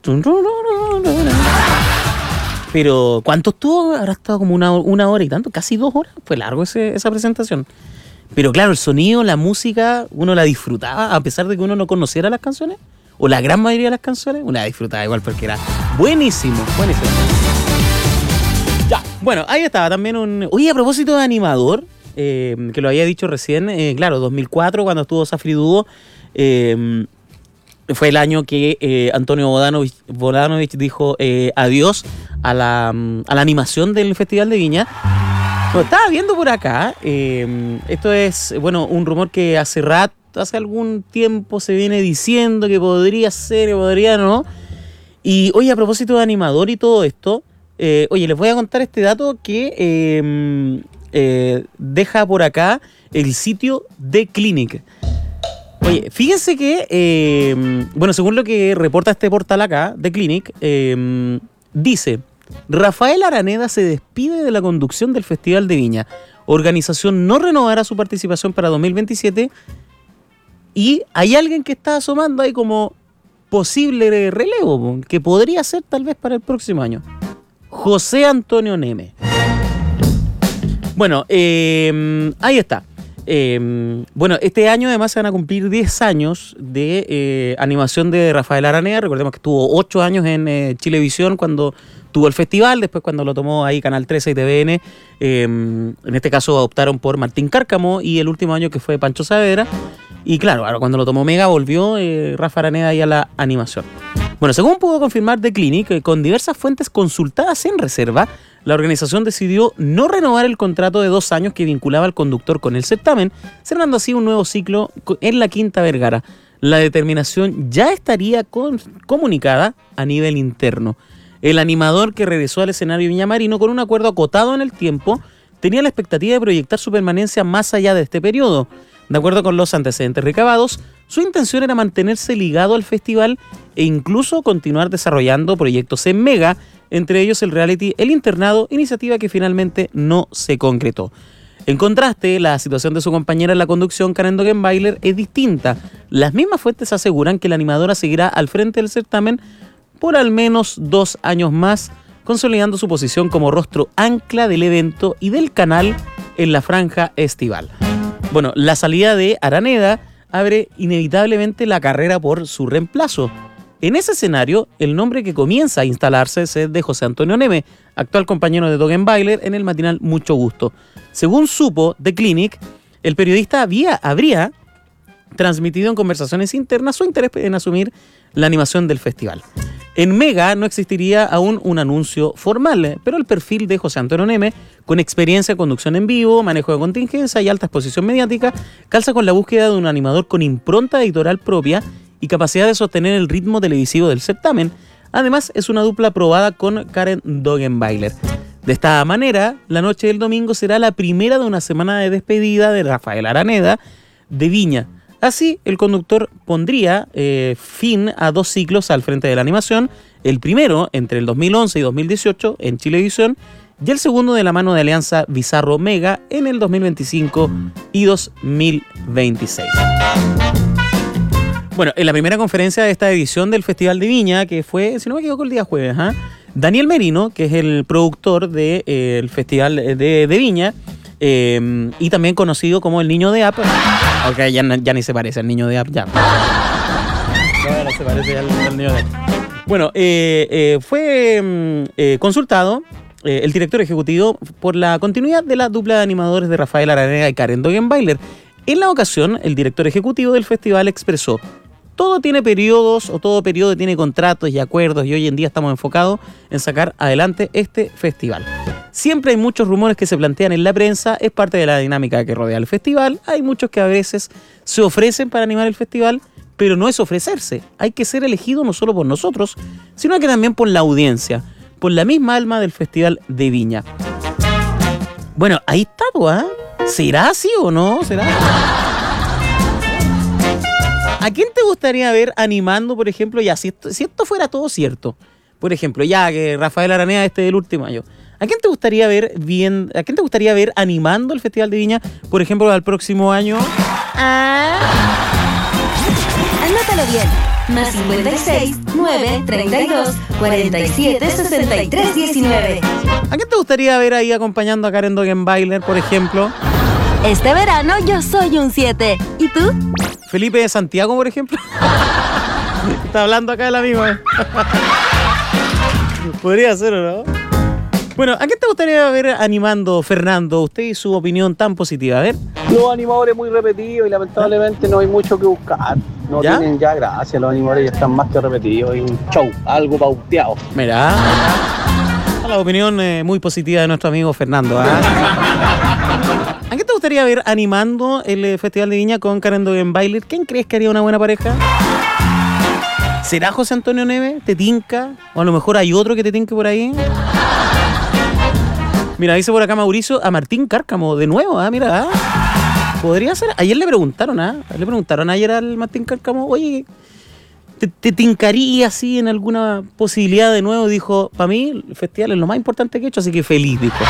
Pero ¿cuánto estuvo? Habrá estado como una, una hora y tanto, casi dos horas. Fue largo ese, esa presentación. Pero claro, el sonido, la música, uno la disfrutaba, a pesar de que uno no conociera las canciones, o la gran mayoría de las canciones, uno la disfrutaba igual porque era buenísimo, buenísimo. Ya, bueno, ahí estaba también un... Oye, a propósito de animador, eh, que lo había dicho recién, eh, claro, dos mil cuatro, cuando estuvo Safri Duo, eh, fue el año que eh, Antonio Bodanovich, Bodanovich dijo eh, adiós a la, a la animación del Festival de Viña. Lo estaba viendo por acá. Eh, esto es, bueno, un rumor que hace rato, hace algún tiempo se viene diciendo que podría ser, que podría no. Y oye, a propósito de animador y todo esto, eh, oye, les voy a contar este dato que eh, eh, deja por acá el sitio The Clinic. Oye, fíjense que, eh, bueno, según lo que reporta este portal acá, The Clinic, eh, dice: Rafael Araneda se despide de la conducción del Festival de Viña. Organización no renovará su participación para dos mil veintisiete. Y hay alguien que está asomando ahí como posible relevo, que podría ser tal vez para el próximo año. José Antonio Neme. Bueno, eh, ahí está. Eh, bueno, este año además se van a cumplir diez años de eh, animación de Rafael Araneda. Recordemos que estuvo ocho años en eh, Chilevisión cuando tuvo el festival, después cuando lo tomó ahí Canal trece y T V N, eh, en este caso optaron por Martín Cárcamo, y el último año que fue Pancho Saavedra. Y claro, ahora cuando lo tomó Mega volvió eh, Rafa Araneda ahí a la animación. Bueno, según pudo confirmar The Clinic, eh, con diversas fuentes consultadas en reserva, la organización decidió no renovar el contrato de dos años que vinculaba al conductor con el certamen, cerrando así un nuevo ciclo en la Quinta Vergara. La determinación ya estaría con, comunicada a nivel interno. El animador, que regresó al escenario viñamarino con un acuerdo acotado en el tiempo, tenía la expectativa de proyectar su permanencia más allá de este periodo. De acuerdo con los antecedentes recabados, su intención era mantenerse ligado al festival e incluso continuar desarrollando proyectos en Mega, entre ellos el reality El Internado, iniciativa que finalmente no se concretó. En contraste, la situación de su compañera en la conducción, Karen Dogenbailer, es distinta. Las mismas fuentes aseguran que la animadora seguirá al frente del certamen por al menos dos años más, consolidando su posición como rostro ancla del evento y del canal en la franja estival. Bueno, la salida de Araneda abre inevitablemente la carrera por su reemplazo. En ese escenario, el nombre que comienza a instalarse es el de José Antonio Neme, actual compañero de Dogenbailer en el matinal Mucho Gusto. Según supo The Clinic, el periodista había, habría transmitido en conversaciones internas su interés en asumir la animación del festival. En Mega no existiría aún un anuncio formal, pero el perfil de José Antonio Neme, con experiencia en conducción en vivo, manejo de contingencia y alta exposición mediática, calza con la búsqueda de un animador con impronta editorial propia y capacidad de sostener el ritmo televisivo del certamen. Además, es una dupla probada con Karen Dogenbailer. De esta manera, la noche del domingo será la primera de una semana de despedida de Rafael Araneda de Viña. Así, el conductor pondría eh, fin a dos ciclos al frente de la animación, el primero entre el dos mil once y dos mil dieciocho en Chilevisión, y el segundo de la mano de Alianza Bizarro Mega en el dos mil veinticinco y dos mil veintiséis. Bueno, en la primera conferencia de esta edición del Festival de Viña, que fue, si no me equivoco, el día jueves, ¿eh? Daniel Merino, que es el productor del de, eh, Festival de, de Viña, eh, y también conocido como el Niño de App, aunque ya, ya ni se parece al Niño de App, ya. No, se parece al, al Niño de App. Bueno, eh, eh, fue eh, consultado eh, el director ejecutivo por la continuidad de la dupla de animadores de Rafael Araneda y Karen Dogenbailer. En la ocasión, el director ejecutivo del festival expresó: todo tiene periodos o todo periodo tiene contratos y acuerdos, y hoy en día estamos enfocados en sacar adelante este festival. Siempre hay muchos rumores que se plantean en la prensa, es parte de la dinámica que rodea el festival. Hay muchos que a veces se ofrecen para animar el festival, pero no es ofrecerse. Hay que ser elegido no solo por nosotros, sino que también por la audiencia. por la misma alma del Festival de Viña. Bueno, ahí está, ¿ah? ¿Será así o no? ¿Será? ¿A quién te gustaría ver animando, por ejemplo, ya, si esto, si esto fuera todo cierto? Por ejemplo, ya que Rafael Araneda este del último año. ¿A quién te gustaría ver bien, a quién te gustaría ver animando el Festival de Viña, por ejemplo, al próximo año? Ah. Anótalo bien. Más cincuenta y seis, nueve, treinta y dos, cuarenta y siete, sesenta y tres, diecinueve. ¿A quién te gustaría ver ahí acompañando a Karen Dogenbailer, por ejemplo? Este verano yo soy un siete. ¿Y tú? Felipe de Santiago, por ejemplo. Está hablando acá el amigo. ¿eh? Podría ser, ¿o no? Bueno, ¿a quién te gustaría ver animando, Fernando? Usted y su opinión tan positiva, a ver. Los animadores muy repetidos y lamentablemente no hay mucho que buscar. No ¿Ya? tienen ya gracia, los animadores ya están más que repetidos. Hay un show, algo pauteado. Mirá, la opinión eh, muy positiva de nuestro amigo Fernando. ¿eh? ¿A quién te gustaría ver animando el eh, Festival de Viña con Karen Dogenbailer? ¿Quién crees que haría una buena pareja? ¿Será José Antonio Neves? ¿Te tinca? O a lo mejor hay otro que te tinque por ahí. Mira, dice por acá Mauricio a Martín Cárcamo, de nuevo, ¿ah? Mira, ¿ah? Podría ser. Ayer le preguntaron, ¿ah? Le preguntaron ayer al Martín Cárcamo, oye, ¿te, te tincaría así en alguna posibilidad de nuevo? Dijo, para mí el festival es lo más importante que he hecho, así que feliz, dijo.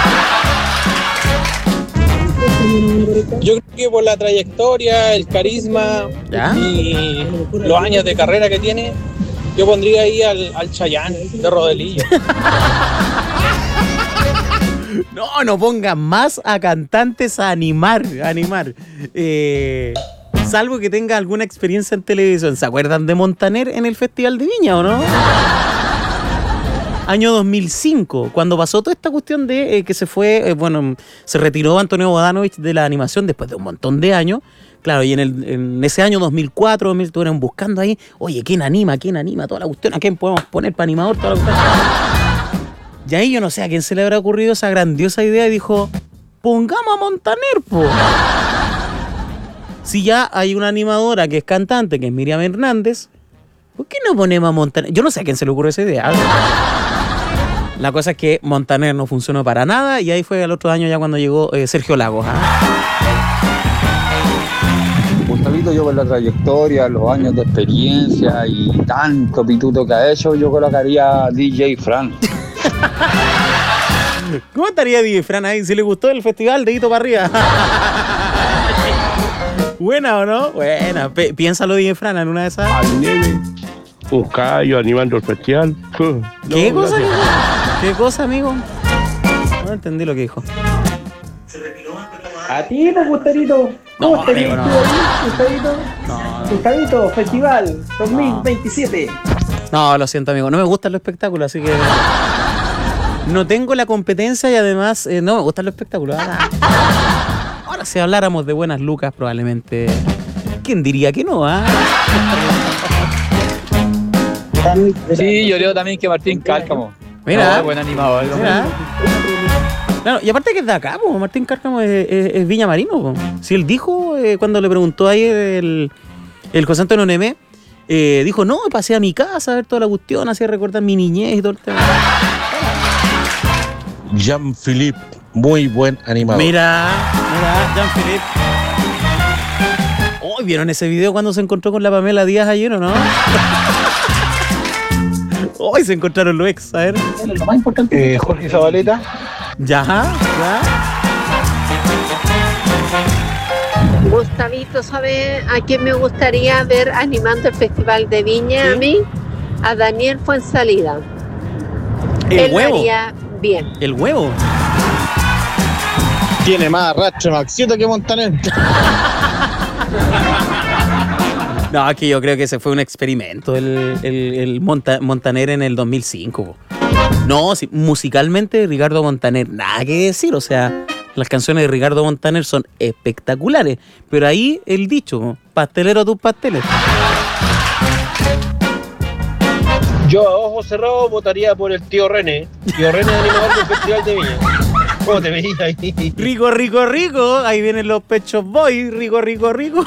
Yo creo que por la trayectoria, el carisma ¿Ya? y los años de carrera que tiene, yo pondría ahí al, al Chayanne de Rodelillo. No, no pongan más a cantantes a animar, a animar. Eh, salvo que tenga alguna experiencia en televisión. ¿Se acuerdan de Montaner en el Festival de Viña o no? Año dos mil cinco, cuando pasó toda esta cuestión de eh, que se fue, eh, bueno, se retiró Antonio Bodanovich de la animación después de un montón de años. Claro, y en, el, en ese año dos mil cuatro, dos mil, estuvieron buscando ahí, oye, ¿quién anima? ¿Quién anima? Toda la cuestión, ¿a quién podemos poner para animador? Toda la cuestión. Y ahí yo no sé a quién se le habrá ocurrido esa grandiosa idea y dijo, pongamos a Montaner, po. Si ya hay una animadora que es cantante, que es Miriam Hernández, ¿por qué no ponemos a Montaner? Yo no sé a quién se le ocurrió esa idea. La cosa es que Montaner no funcionó para nada y ahí fue el otro año ya cuando llegó eh, Sergio Lagos. ¿eh? Gustavito, yo por la trayectoria, los años de experiencia y tanto pituto que ha hecho, yo colocaría a D J Fran. ¿Cómo estaría D J Fran ahí? Si le gustó el festival, dedito para arriba. ¿Buena o no? Buena. P- piénsalo, D J Fran, en una de esas. Al nene, Buscayo animando el festival. Uh, ¿Qué no, cosa, gracias. amigo? ¿Qué cosa, amigo? No entendí lo que dijo. ¿A ti, pues, Gustavito? ¿Cómo No, estás? amigo, no. Gustavito, No. Gustavito, Festival dos mil veintisiete. No, lo siento, amigo. No me gustan los espectáculos, así que... No tengo la competencia y además eh, no me gustan los espectáculos. Ahora, ahora si habláramos de buenas lucas, probablemente... ¿Quién diría que no, ah? Sí, yo creo también que Martín Cárcamo. Mira. No, buen animador. Mira. Claro, y aparte que es de acá, po, Martín Cárcamo es, es, es Viña Marino. Po. Si él dijo, eh, cuando le preguntó ahí el, el José Antonio Nemé, eh, dijo, no, pasé a mi casa a ver toda la cuestión, hacía recordar mi niñez y todo el tema. Jean-Philippe, muy buen animador. Mira, mira, Jean-Philippe. Oh, ¿vieron ese video cuando se encontró con la Pamela Díaz ayer o no? Hoy se encontraron los ex, a ver. Lo más importante. Eh, Jorge Zabaleta. Ya, ya. Gustavito, ¿sabe a quién me gustaría ver animando el Festival de Viña? ¿Sí? A mí, a Daniel Fuensalida. El Él huevo. Lo haría bien. El huevo. Tiene más arrastre Maxito que Montaner. No, es que yo creo que ese fue un experimento, el, el, el Monta, Montaner en el dos mil cinco. Po. No, sí, musicalmente Ricardo Montaner, nada que decir, o sea, las canciones de Ricardo Montaner son espectaculares, pero ahí el dicho, pastelero tus pasteles. Yo a ojos cerrados votaría por el tío René. Tío René, animador del Festival de Viña. ¿Cómo te veías ahí? Rico, rico, rico. Ahí vienen los pechos boys. Rico, rico, rico.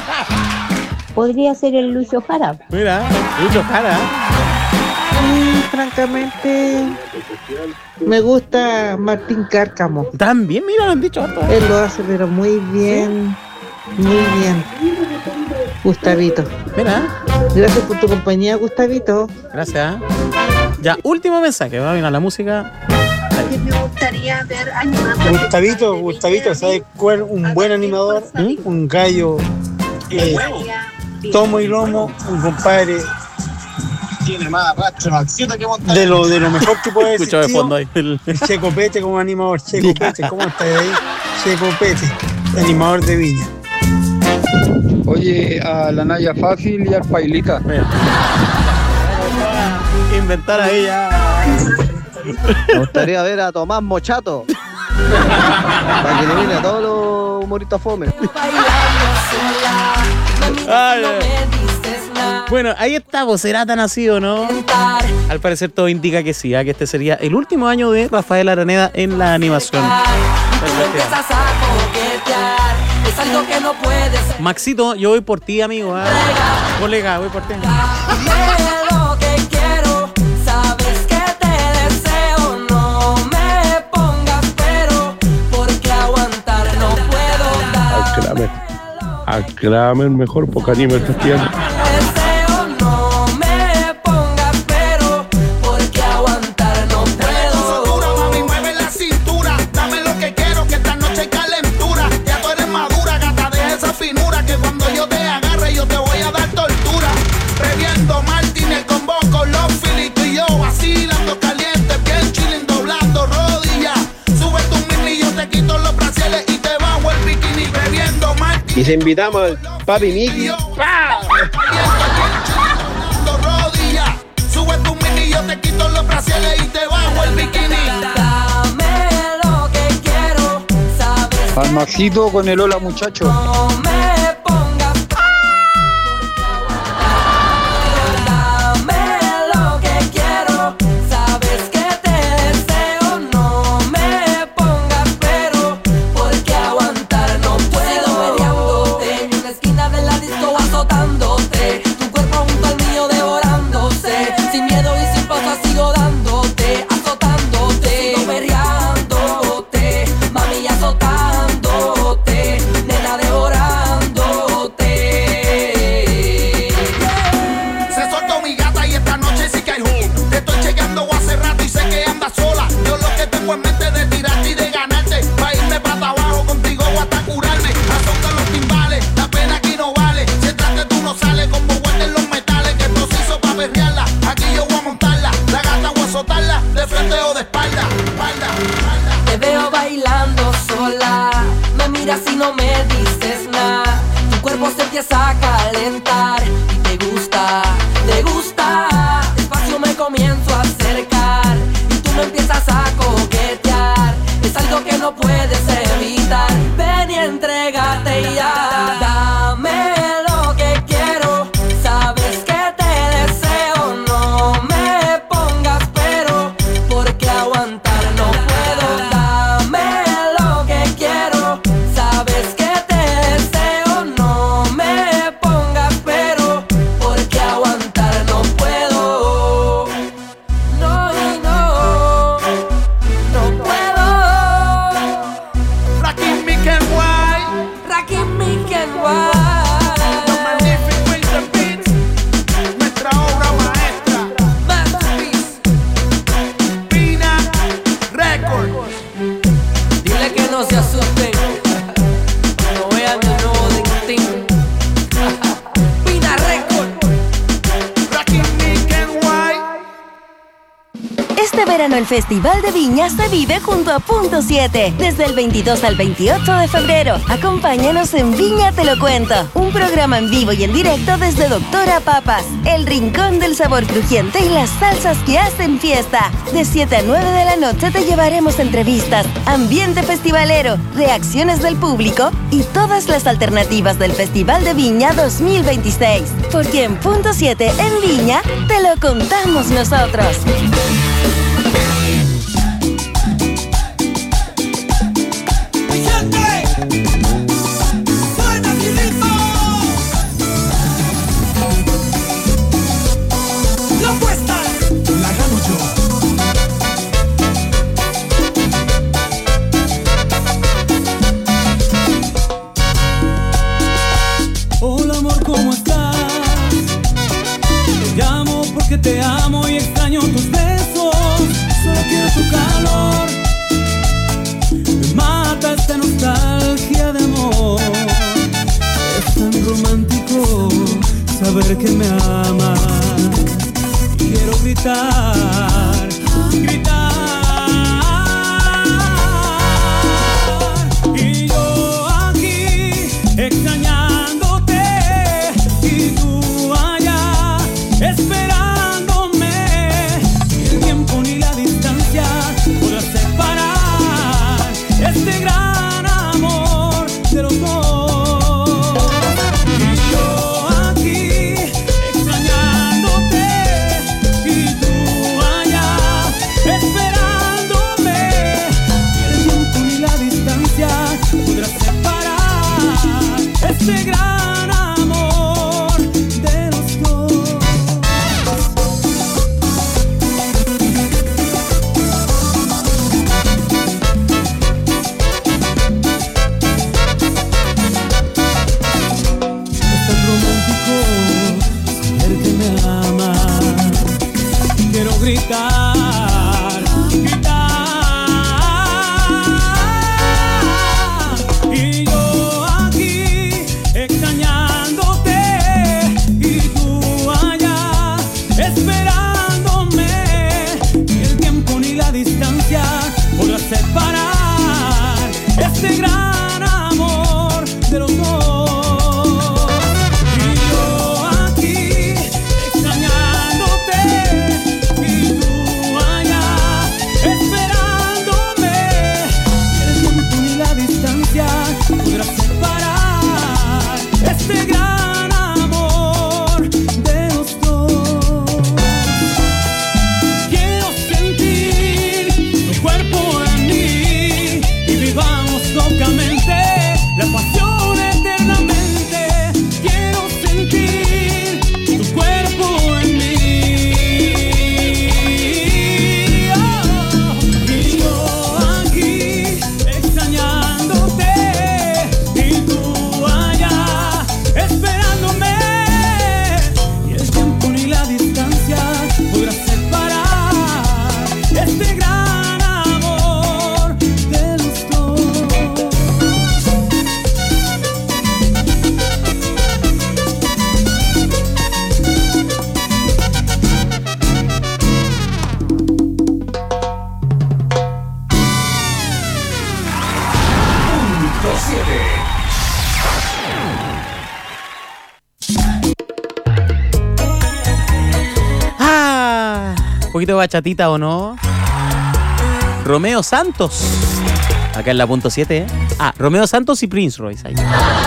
Podría ser el Lucio Jara. Mira, Lucio Jara. francamente, me gusta Martín Cárcamo. También, mira, lo han dicho harto. Él lo hace, pero muy bien, ¿sí? Muy bien. Gustavito. Mira. Gracias por tu compañía, Gustavito. Gracias. Ya, último mensaje, va a venir la música. Me gustaría ver animando. Gustavito, Gustavito, ¿sabes cuál? Un buen animador, ¿Mm? Un gallo, eh, tomo y lomo, un compadre. Tiene más arrastre, más que montar. De lo, de lo mejor que puede decir. Escucha de fondo ahí. El Checo Pete como animador. Checo Pete, ¿cómo estás ahí? Checo Pete, animador de Viña. Oye, a la Naya Fácil y al Pailita. Inventar ahí ya. Me gustaría ver a Tomás Mochato. Para que elimine a todos los humoristas fome. Ay, bueno, ahí está, vos será tan así o no. Al parecer todo indica que sí, ¿eh? Que este sería el último año de Rafael Araneda en la animación. Maxito, yo voy por ti, amigo. ¿Eh? Colega, voy por ti. A Kramer mejor porque anima estas piernas. Y se invitamos al papi Mickey. Sube tu mini, yo te quito los brasiles y te bajo el bikini. Dame lo que quiero, sabes. Al Maxito con el hola muchacho. No me pongas. Dame lo que quiero, sabes que te deseo. No me pongas pero, porque aguantar no puedo. En una esquina de la disco azotándote, tu cuerpo junto al mío devorándose, sin miedo y sin pausa sigo dándote, azotándote, sigo berreándote, mami azotándote, nena devorándote. Se soltó mi gata y esta noche sí que hay hook. Te estoy chequeando hace rato y sé que andas sola. Yo lo que tengo en mente de tirarte y de ganarte, pa' irme para abajo contigo o hasta curarme. Azota los timbales, la pena aquí no vale. Si entraste tú no sales como guarden los metales, que esto se hizo pa' berrearla. Aquí yo voy a montarla, la gata voy a azotarla, de frente o de espalda, espalda, espalda. Te veo bailando sola, me miras y no me dices nada. Tu cuerpo se empieza a calentar y te gusta, te gusta. Despacio me comienzo a acercar y tú me empiezas a coquetear. Es algo que no puedes evitar. Ven y entrégate ya. Dame lo que quiero, sabes que te deseo. No me pongas pero, porque aguantar no puedo. Dame lo que quiero, sabes que te deseo. No me pongas pero, porque aguantar no puedo. No, no, no puedo. Rakim Mikel White, Rakim Mikel White. Los Magnific Winter Beats, nuestra obra maestra, Masterpiece, Pina Records. Dile que no se asusten, no vean el nuevo Ding Ding. Pina Records, Rakim Mikel White. Este verano el Festival de Viña se vive junto a Punto siete. Desde el veintidós al veintiocho de febrero. Acompáñanos en Viña Te Lo Cuento. Un programa en vivo y en directo desde Doctora Papas. El rincón del sabor crujiente y las salsas que hacen fiesta. De siete a nueve de la noche te llevaremos entrevistas, ambiente festivalero, reacciones del público y todas las alternativas del Festival de Viña dos mil veintiséis. Porque en Punto siete en Viña te lo contamos nosotros. La apuesta la gano yo. ¿cómo estás? Te llamo porque te amo y extraño tus besos. Solo quiero tu calor. Me mata esta nostalgia de amor. Es tan romántico saber que me amas. Quiero gritar, gritar. Y yo aquí extrañándote y tú allá esperándome. Ni el tiempo ni la distancia podrá separar este gran amor de los dos. Este gran amor de los dos. Es tan romántico saber que me amas. Quiero gritar, gritar. Y yo extrañándote y tú allá esperándome. Ni el tiempo ni la distancia podrá separar este gran amor de los dos. Y yo aquí extrañándote y tú allá esperándome. Ni el tiempo ni la distancia podrá separar este gran amor de los dos. Quiero sentir tu cuerpo en mí y vivamos locamente la pasión eternamente. Quiero sentir tu cuerpo en mí. Oh, y yo aquí extrañándote y tú esperándome. Y el tiempo ni la distancia podrá separar este gran amor de los dos. Punto siete. Un poquito de bachatita, ¿o no? Romeo Santos. Acá en la punto siete, ¿eh? Ah, Romeo Santos y Prince Royce. Ahí.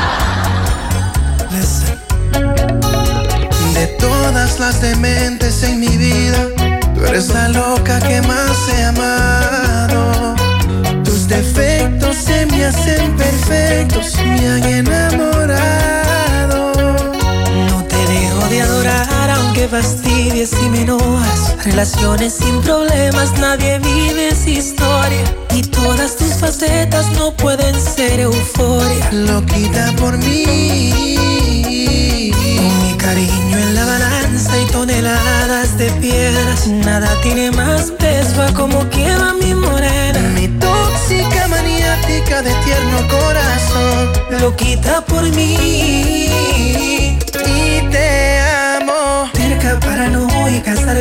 De todas las dementes en mi vida, tú eres la loca que más he amado. Tus defectos se me hacen perfectos, me han enamorado. No te dejo de adorar aunque fastidies y me enojas. Relaciones sin problemas, nadie vive esa historia. Y todas tus facetas no pueden ser euforia. Loquita por mí, con mi cariño en la balanza y toneladas de piedras. Nada tiene más peso a como quema mi morena. Mi tóxica maniática de tierno corazón. Loquita por mí y te amo. Terca, paranoica,